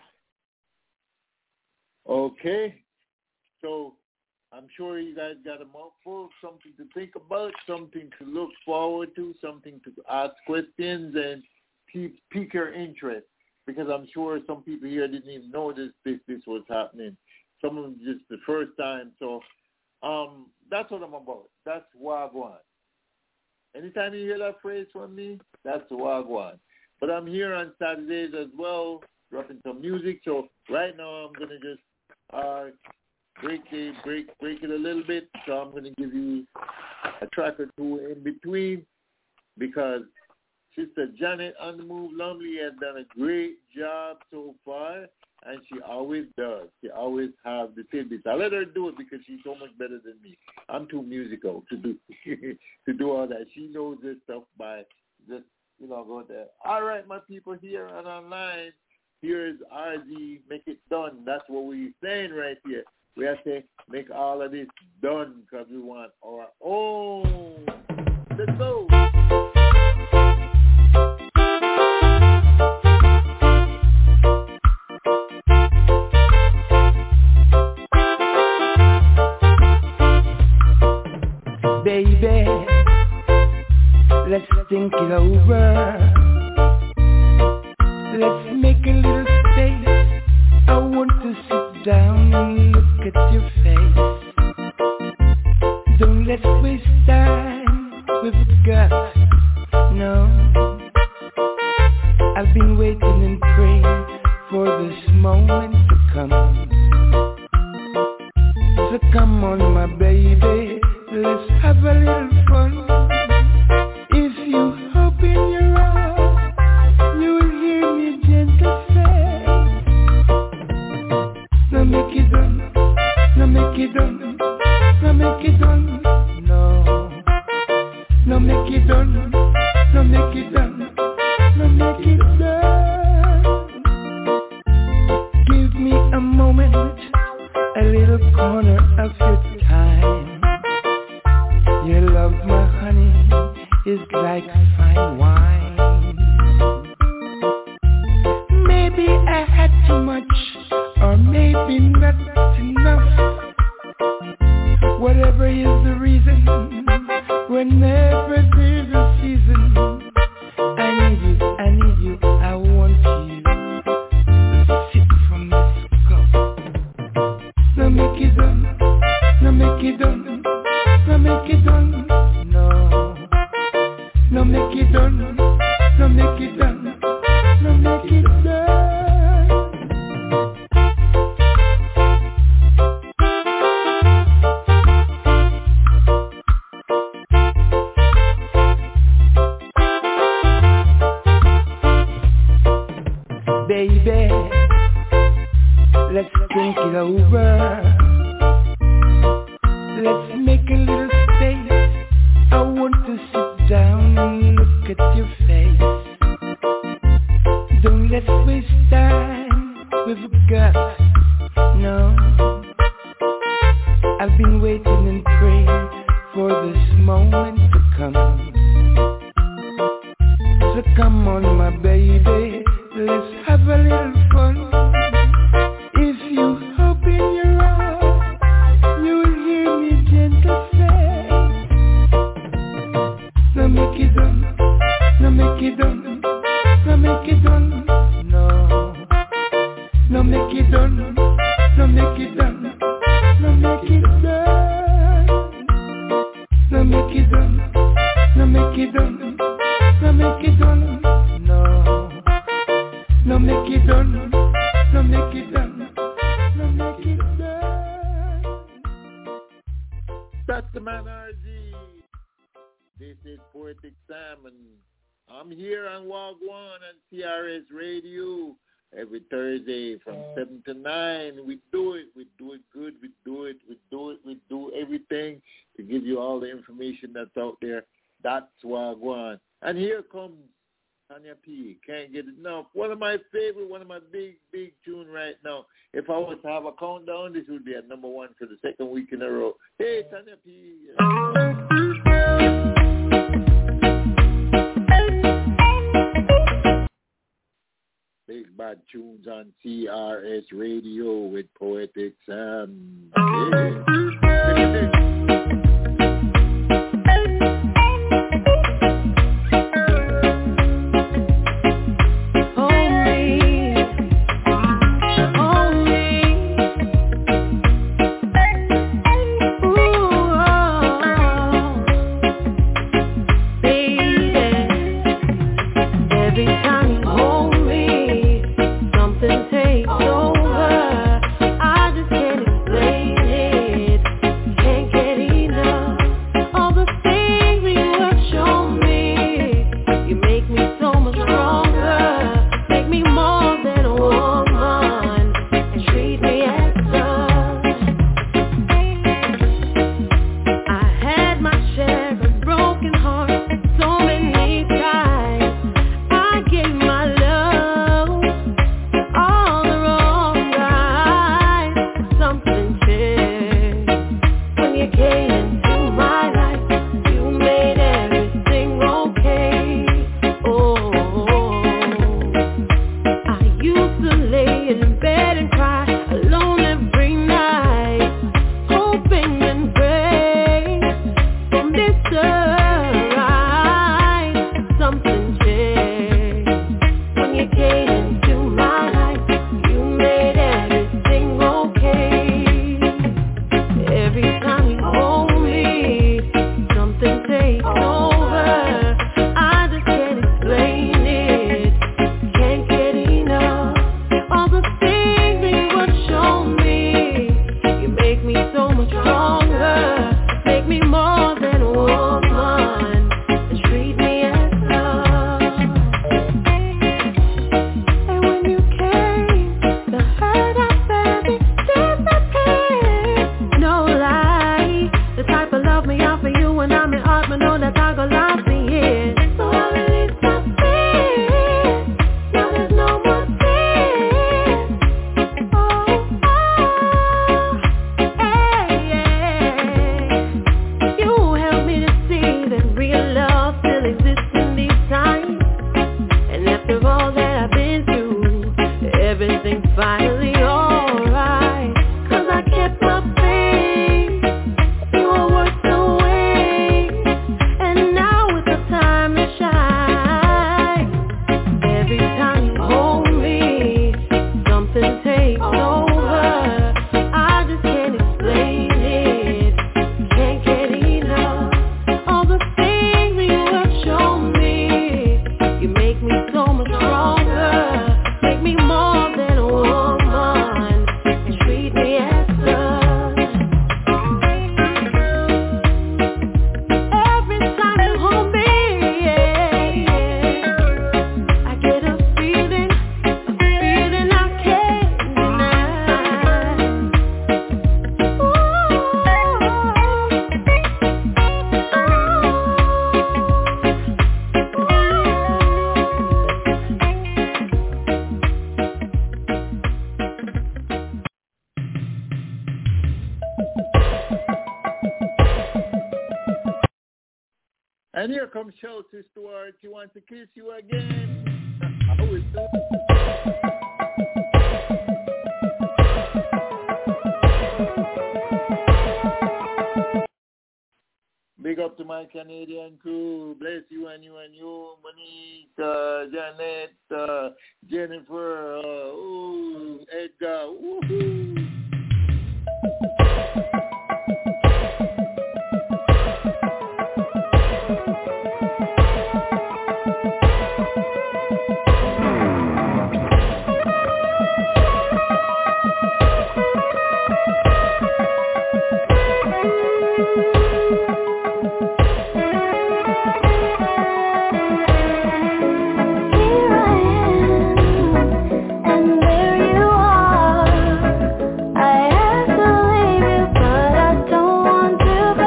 Okay. So I'm sure you guys got a mouthful, something to think about, something to look forward to, something to ask questions and pique your interest, because I'm sure some people here didn't even know this was happening. Some of them just the first time. So that's what I'm about. That's Wagwan. Anytime you hear that phrase from me, that's Wagwan. But I'm here on Saturdays as well, dropping some music. So right now I'm going to just break it a little bit. So I'm going to give you a track or two in between, because Sister Janet on the Move Lumley has done a great job so far. and she always does. She always have the tidbits. I let her do it because she's so much better than me. I'm too musical to do to do all that. She knows this stuff by just go there. All right, my people here and online. Here is RZ. Make it done. That's what we're saying right here. We have to make all of this done because we want our own. Let's go. Baby, let's think it over. Let's make a little space. I want to sit down and look at your face. Don't let's waste time with guts. No, I've been waiting and praying for this moment to come. So come on, my baby, let's have a little fun. If you open your eyes, you will hear me gentle say, now make it done, now make it done, now make it done. No, now make it done, now make it done, now make it done. Give me a moment, a little corner of your time. Your love, my honey, is like fine wine. Maybe I had too much, or maybe not enough. Whatever is the reason, whenever there's a season, I need you, I want you. Sip from this cup. Now make it done, now make it done, now make it done. No, now make it done, now make it done, now make it done. Baby, let's think it over. Let's make a little space. I want to sit down and look at your face. Don't let's waste time with guts. No, I've been waiting and praying for this moment to come. So come on, my baby, let's have a little fun. If you open your eyes, you will hear me gentle say, now make it done, now make it done, now make it done. No, now make it done, now make it done, now make it done. Now make it done, now make it done, now make it done. No, now make it done, now make it done, now make it done. That's the man RZ. This is Poetic Sam, and I'm here on Wagwan and CRS Radio every Thursday from 7 to 9. We do it good, we do everything to give you all the information that's out there. That's Wagwan. And here comes Tanya P. Can't get enough. One of my favorite, one of my big tune right now. If I was to have a countdown, this would be at number 1 for the second week in a row. Hey, Tanya P. Big bad tunes on CRS Radio with Poetic Sam. Yeah. Something takes over. I just can't explain it. you came into my life, you made everything okay. Oh, I used to lay in bed and cry alone every night, hoping and praying for Mr. Right. Something changed when you came into my life, you made everything okay. Every time you hold me, something takes over. I just can't explain it, can't get enough. All the things that you have shown me, you make me so much stronger, make me more than a woman, and treat me as love. And when you came, the hurt I felt disappeared. No lie, the type of love me offer you when I'm in art, but know that I go lost in here. So I release my fear. Now there's no more fear. Hey, you help me to see that real love still exists in these times. And after all that I've been through, everything's finally alright. 'Cause I kept my faith, you were worth the wait. And now is the time to shine. Every time you hold me, something takes over. I just can't explain it, can't get enough. All the things that you have shown me, you make me so much stronger, make me more than a woman, and treat me as love. Every time you hold me, I get a feeling I can't deny. And here comes Chelsea Stewart. She wants to kiss you again. I will do. Big up to my Canadian crew. Bless you and you and you. Monique, Janet, Jennifer, Edgar. Woohoo. And there you are. I have to leave you, but I don't want to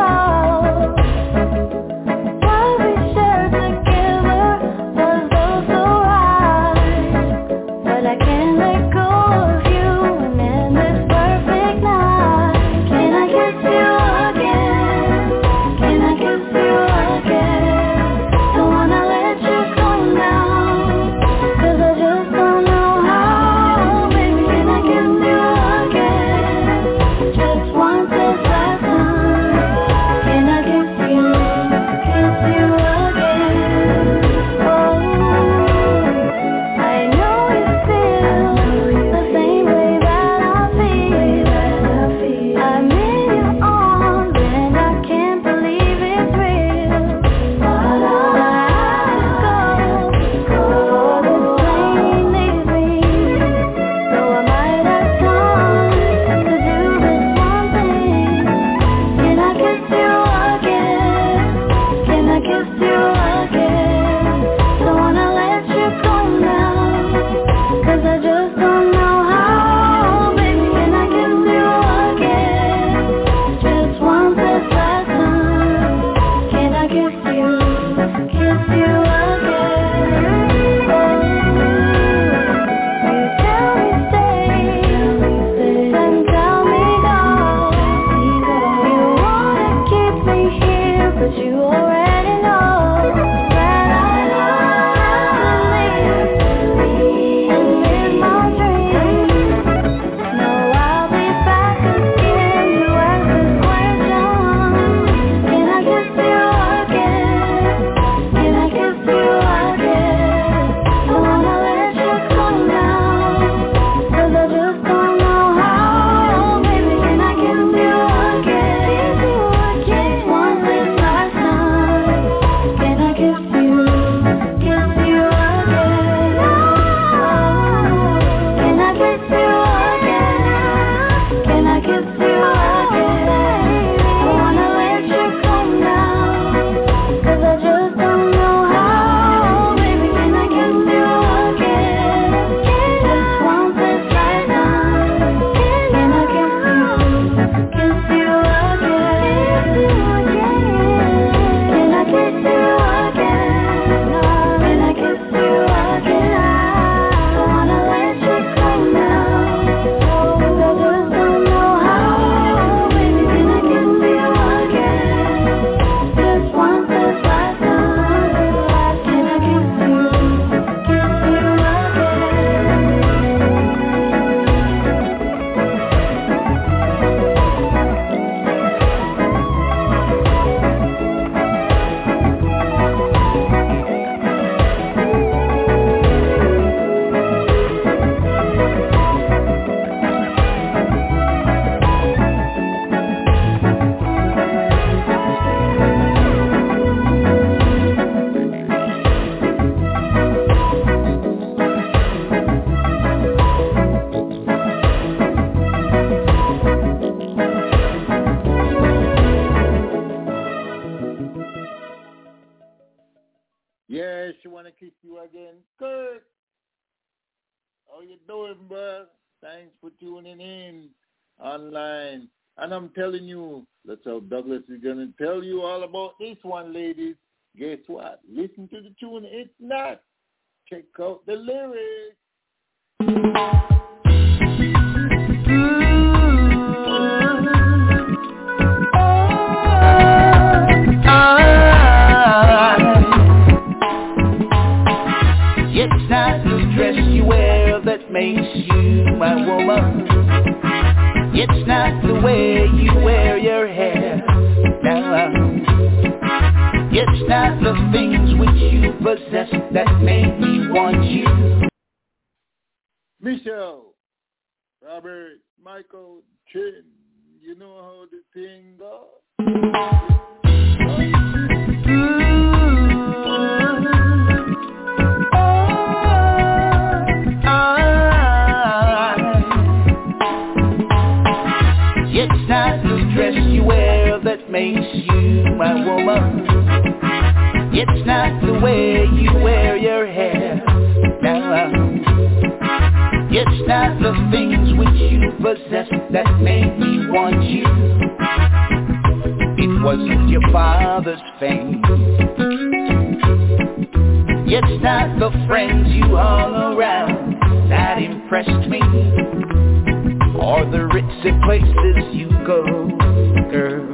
go. What we shared together was also right, but I can't let go of you and end this perfect night. Can I kiss you again? she want to kiss you again. Kurt, how you doing, bro? Thanks for tuning in online. And I'm telling you, that's how Douglas is going to tell you all about this one, ladies. Guess what? Listen to the tune. It's not. Check out the lyrics. It's not the dress you wear that makes you my woman. It's not the way you wear your hair. No. It's not the things which you possess that make me want you. Michelle, Robert, Michael, Chin, you know how the thing goes? It's not the dress you wear that makes you my woman. It's not the way you wear your hair. No. It's not the things which you possess that make me want you. It wasn't your father's fame. It's not the friends you hung around that impressed me, or the ritzy places you go, girl.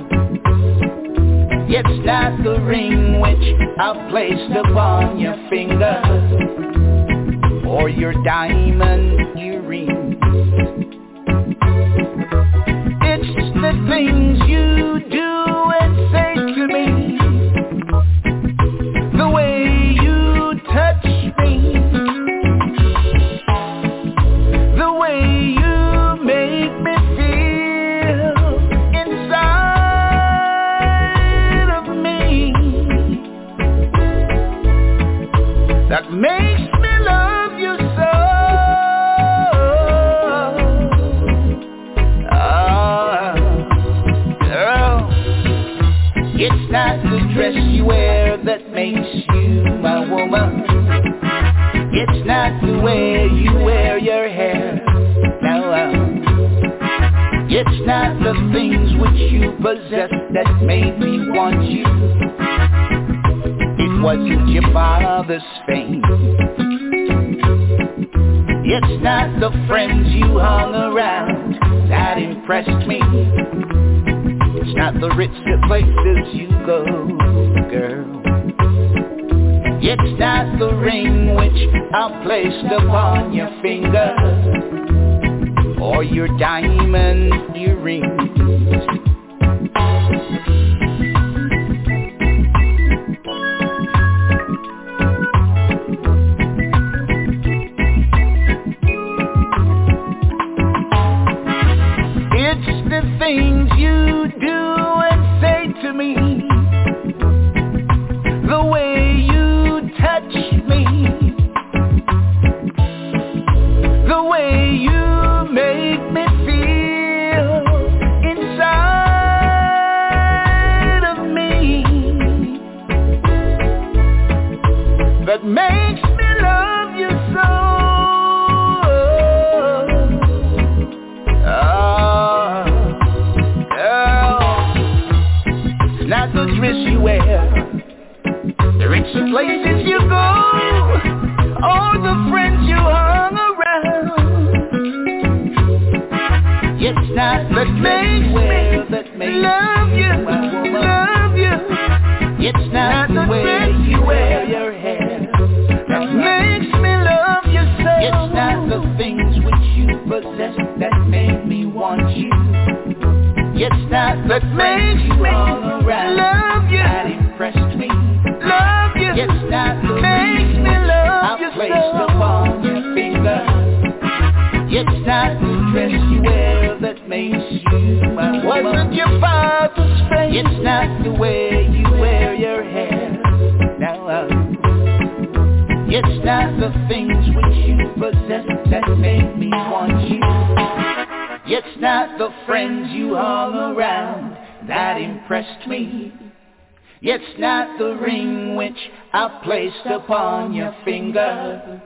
It's not the ring which I placed upon your finger, or your diamond earrings. It's the things you do and say to me, the way you touch me, the way you make me feel inside of me, that makes me love you so. Girl, it's not the dress you wear that makes you my woman. It's not the way you wear your hair. No, it's not the things which you possess that made me want you. It wasn't your father's fame. It's not the friends you hung around that impressed me. It's not the ritzy places you go, girl. It's not the ring which I placed upon your finger, or your diamond earrings. It's the things you do and say to me, the way you touch me, the way you make me feel inside of me, that makes me love you so. Girl, not the dress you wear, the rich places you go, all the friends you hung around. It's not that makes me love you. It's not the way you wear your hair that makes me love you so. It's not the things which you possess that make me want you. It's not that makes me love you, that impressed me. Love you. It's not the makes me love you so. I placed upon your finger. It's not the dress you wear that makes you my woman. Wasn't your father's face. It's not the way you wear your hair. Now, it's not the things which you possess that make me want you. It's not the friends you hung around that impressed me. It's not the ring which I placed upon your finger.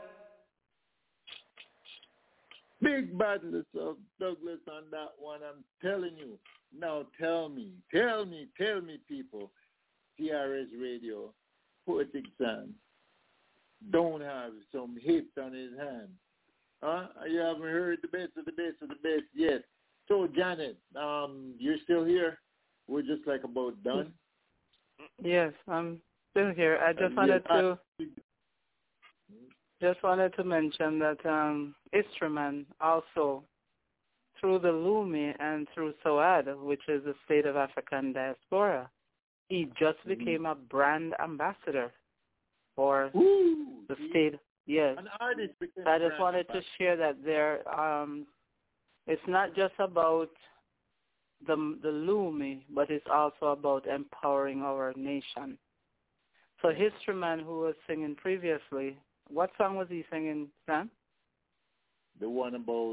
Big badness of Douglas on that one, I'm telling you. Now tell me, people, TRS Radio, Poetic Sam, don't have some hits on his hand. Huh? You haven't heard the best of the best of the best yet. So, Janet, you're still here? We're just like about done? Yes, I'm still here. I just wanted to mention that Instrument also, through the Lumi and through SOAD, which is the State of African Diaspora, he just became a brand ambassador for the state. Yes. An artist became I just wanted to share that there. It's not just about the Lumi, but it's also about empowering our nation. So Historyman, who was singing previously, what song was he singing, Sam? The one about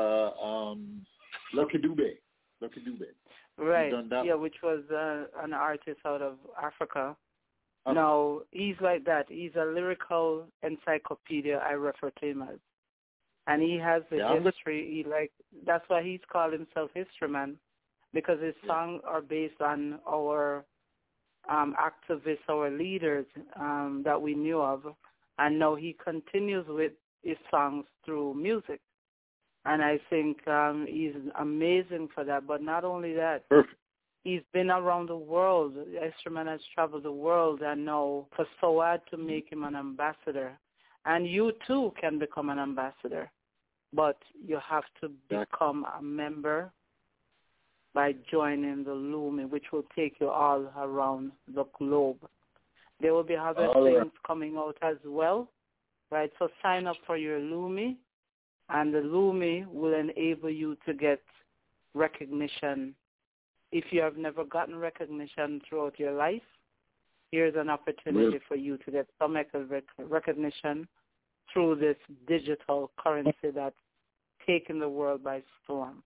Lucky Dube. Right, yeah, which was an artist out of Africa. Okay. Now, he's like that. He's a lyrical encyclopedia, I refer to him as. And he has the history. That's why he's called himself Historyman, because his songs are based on our activists, our leaders that we knew of. And now he continues with his songs through music. And I think he's amazing for that. But not only that, he's been around the world. Instrument has traveled the world, and now for SOAD to make him an ambassador. And you too can become an ambassador, but you have to become a member by joining the Lumi, which will take you all around the globe. There will be other things coming out as well, right? So sign up for your Lumi, and the Lumi will enable you to get recognition. If you have never gotten recognition throughout your life, here's an opportunity for you to get some recognition through this digital currency that's taken the world by storm.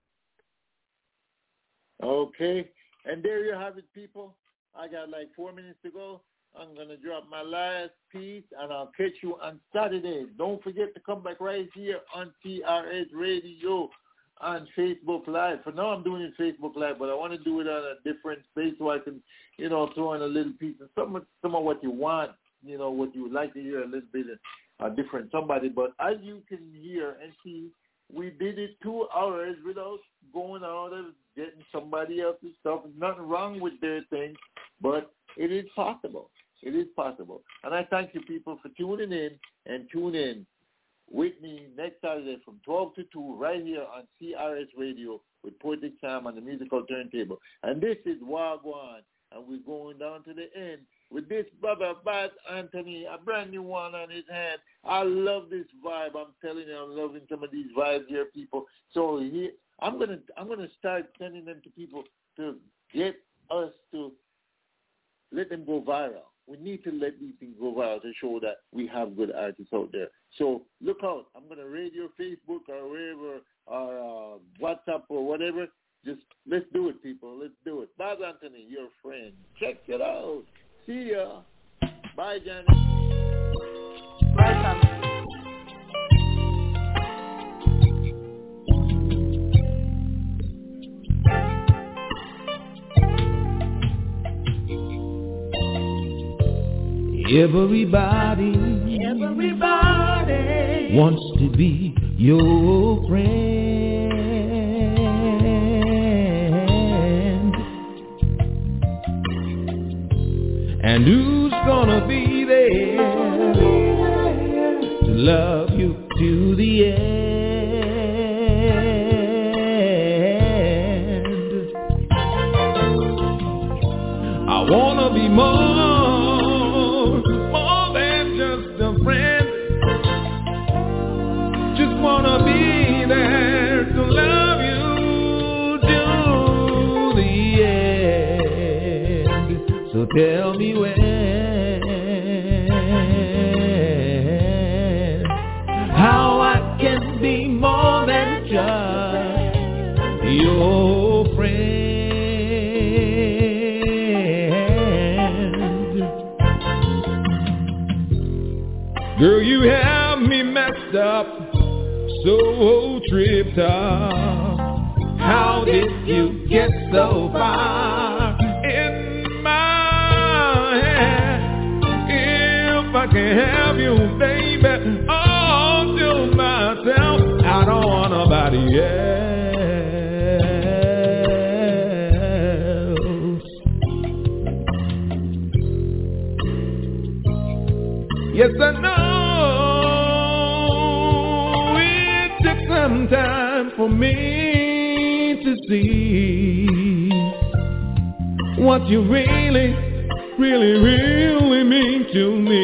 Okay, and there you have it, people. I got like 4 minutes to go. I'm going to drop my last piece, and I'll catch you on Saturday. Don't forget to come back right here on TRS Radio on Facebook Live. For now, I'm doing it Facebook Live, but I want to do it on a different space so I can, throw in a little piece of some of what you want, what you would like to hear a little bit of different somebody. But as you can hear and see, we did it 2 hours without going out and getting somebody else's stuff. There's nothing wrong with their thing, but it is possible. It is possible. And I thank you, people, for tuning in, and tune in with me next Saturday from 12 to 2 right here on CRS Radio with Poetic Sam on the musical turntable. And this is Wagwan, and we're going down to the end with this brother, Baz Anthony, a brand new one on his hand. I love this vibe. I'm telling you, I'm loving some of these vibes here, people. So I'm gonna start sending them to people to get us to let them go viral. We need to let these things go viral to show that we have good artists out there. So look out. I'm going to radio, Facebook, or wherever, or WhatsApp or whatever. Just let's do it, people. Let's do it. Baz Anthony, your friend. Check it out. See ya. Bye, Janet. Bye, Sam. Everybody wants to be your friend. And who's gonna be there to love you to the end? I wanna be more than just a friend. Just wanna be there to love you to the end. So tell me when, how I can be more than just your friend. Girl, you have me messed up, so tripped up. How did you get so far in my head? If I can have you, baby, all to myself, I don't want nobody else. Yes, I know it took some time for me to see what you really, really, really mean to me.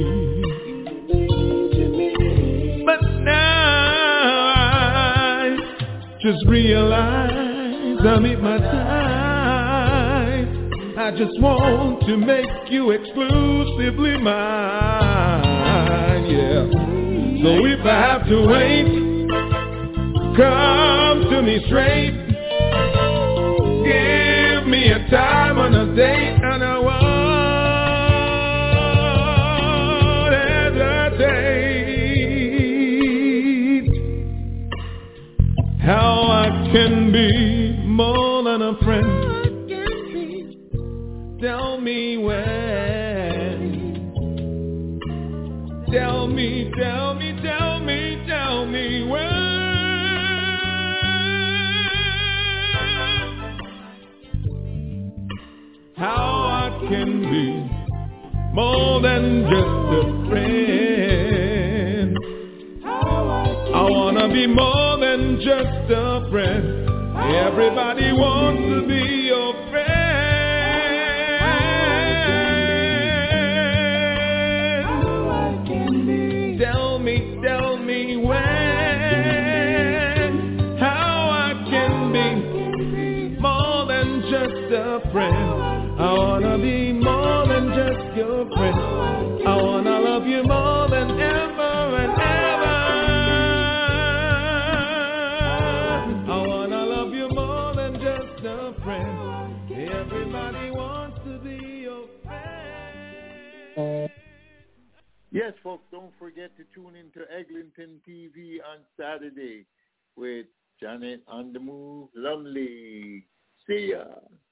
But now I just realize I'm in my time. I just want to make you exclusively mine, yeah. So if I have to wait, come to me straight. Give me a time and a date, and I won't hesitate. How I can be more than a friend. Tell me when. Tell me, tell me, tell me, tell me when. How I can be more than just a friend. I wanna be more than just a friend. Everybody wants to be your friend. Tell me when. How I can be more than just a friend. I wanna be more than just your friend. I wanna love you more than ever and ever. I wanna love you more than just a friend. Everybody wants to be your friend. Yes, folks, don't forget to tune into Eglinton TV on Saturday with Janet on the Move Lumley. See ya.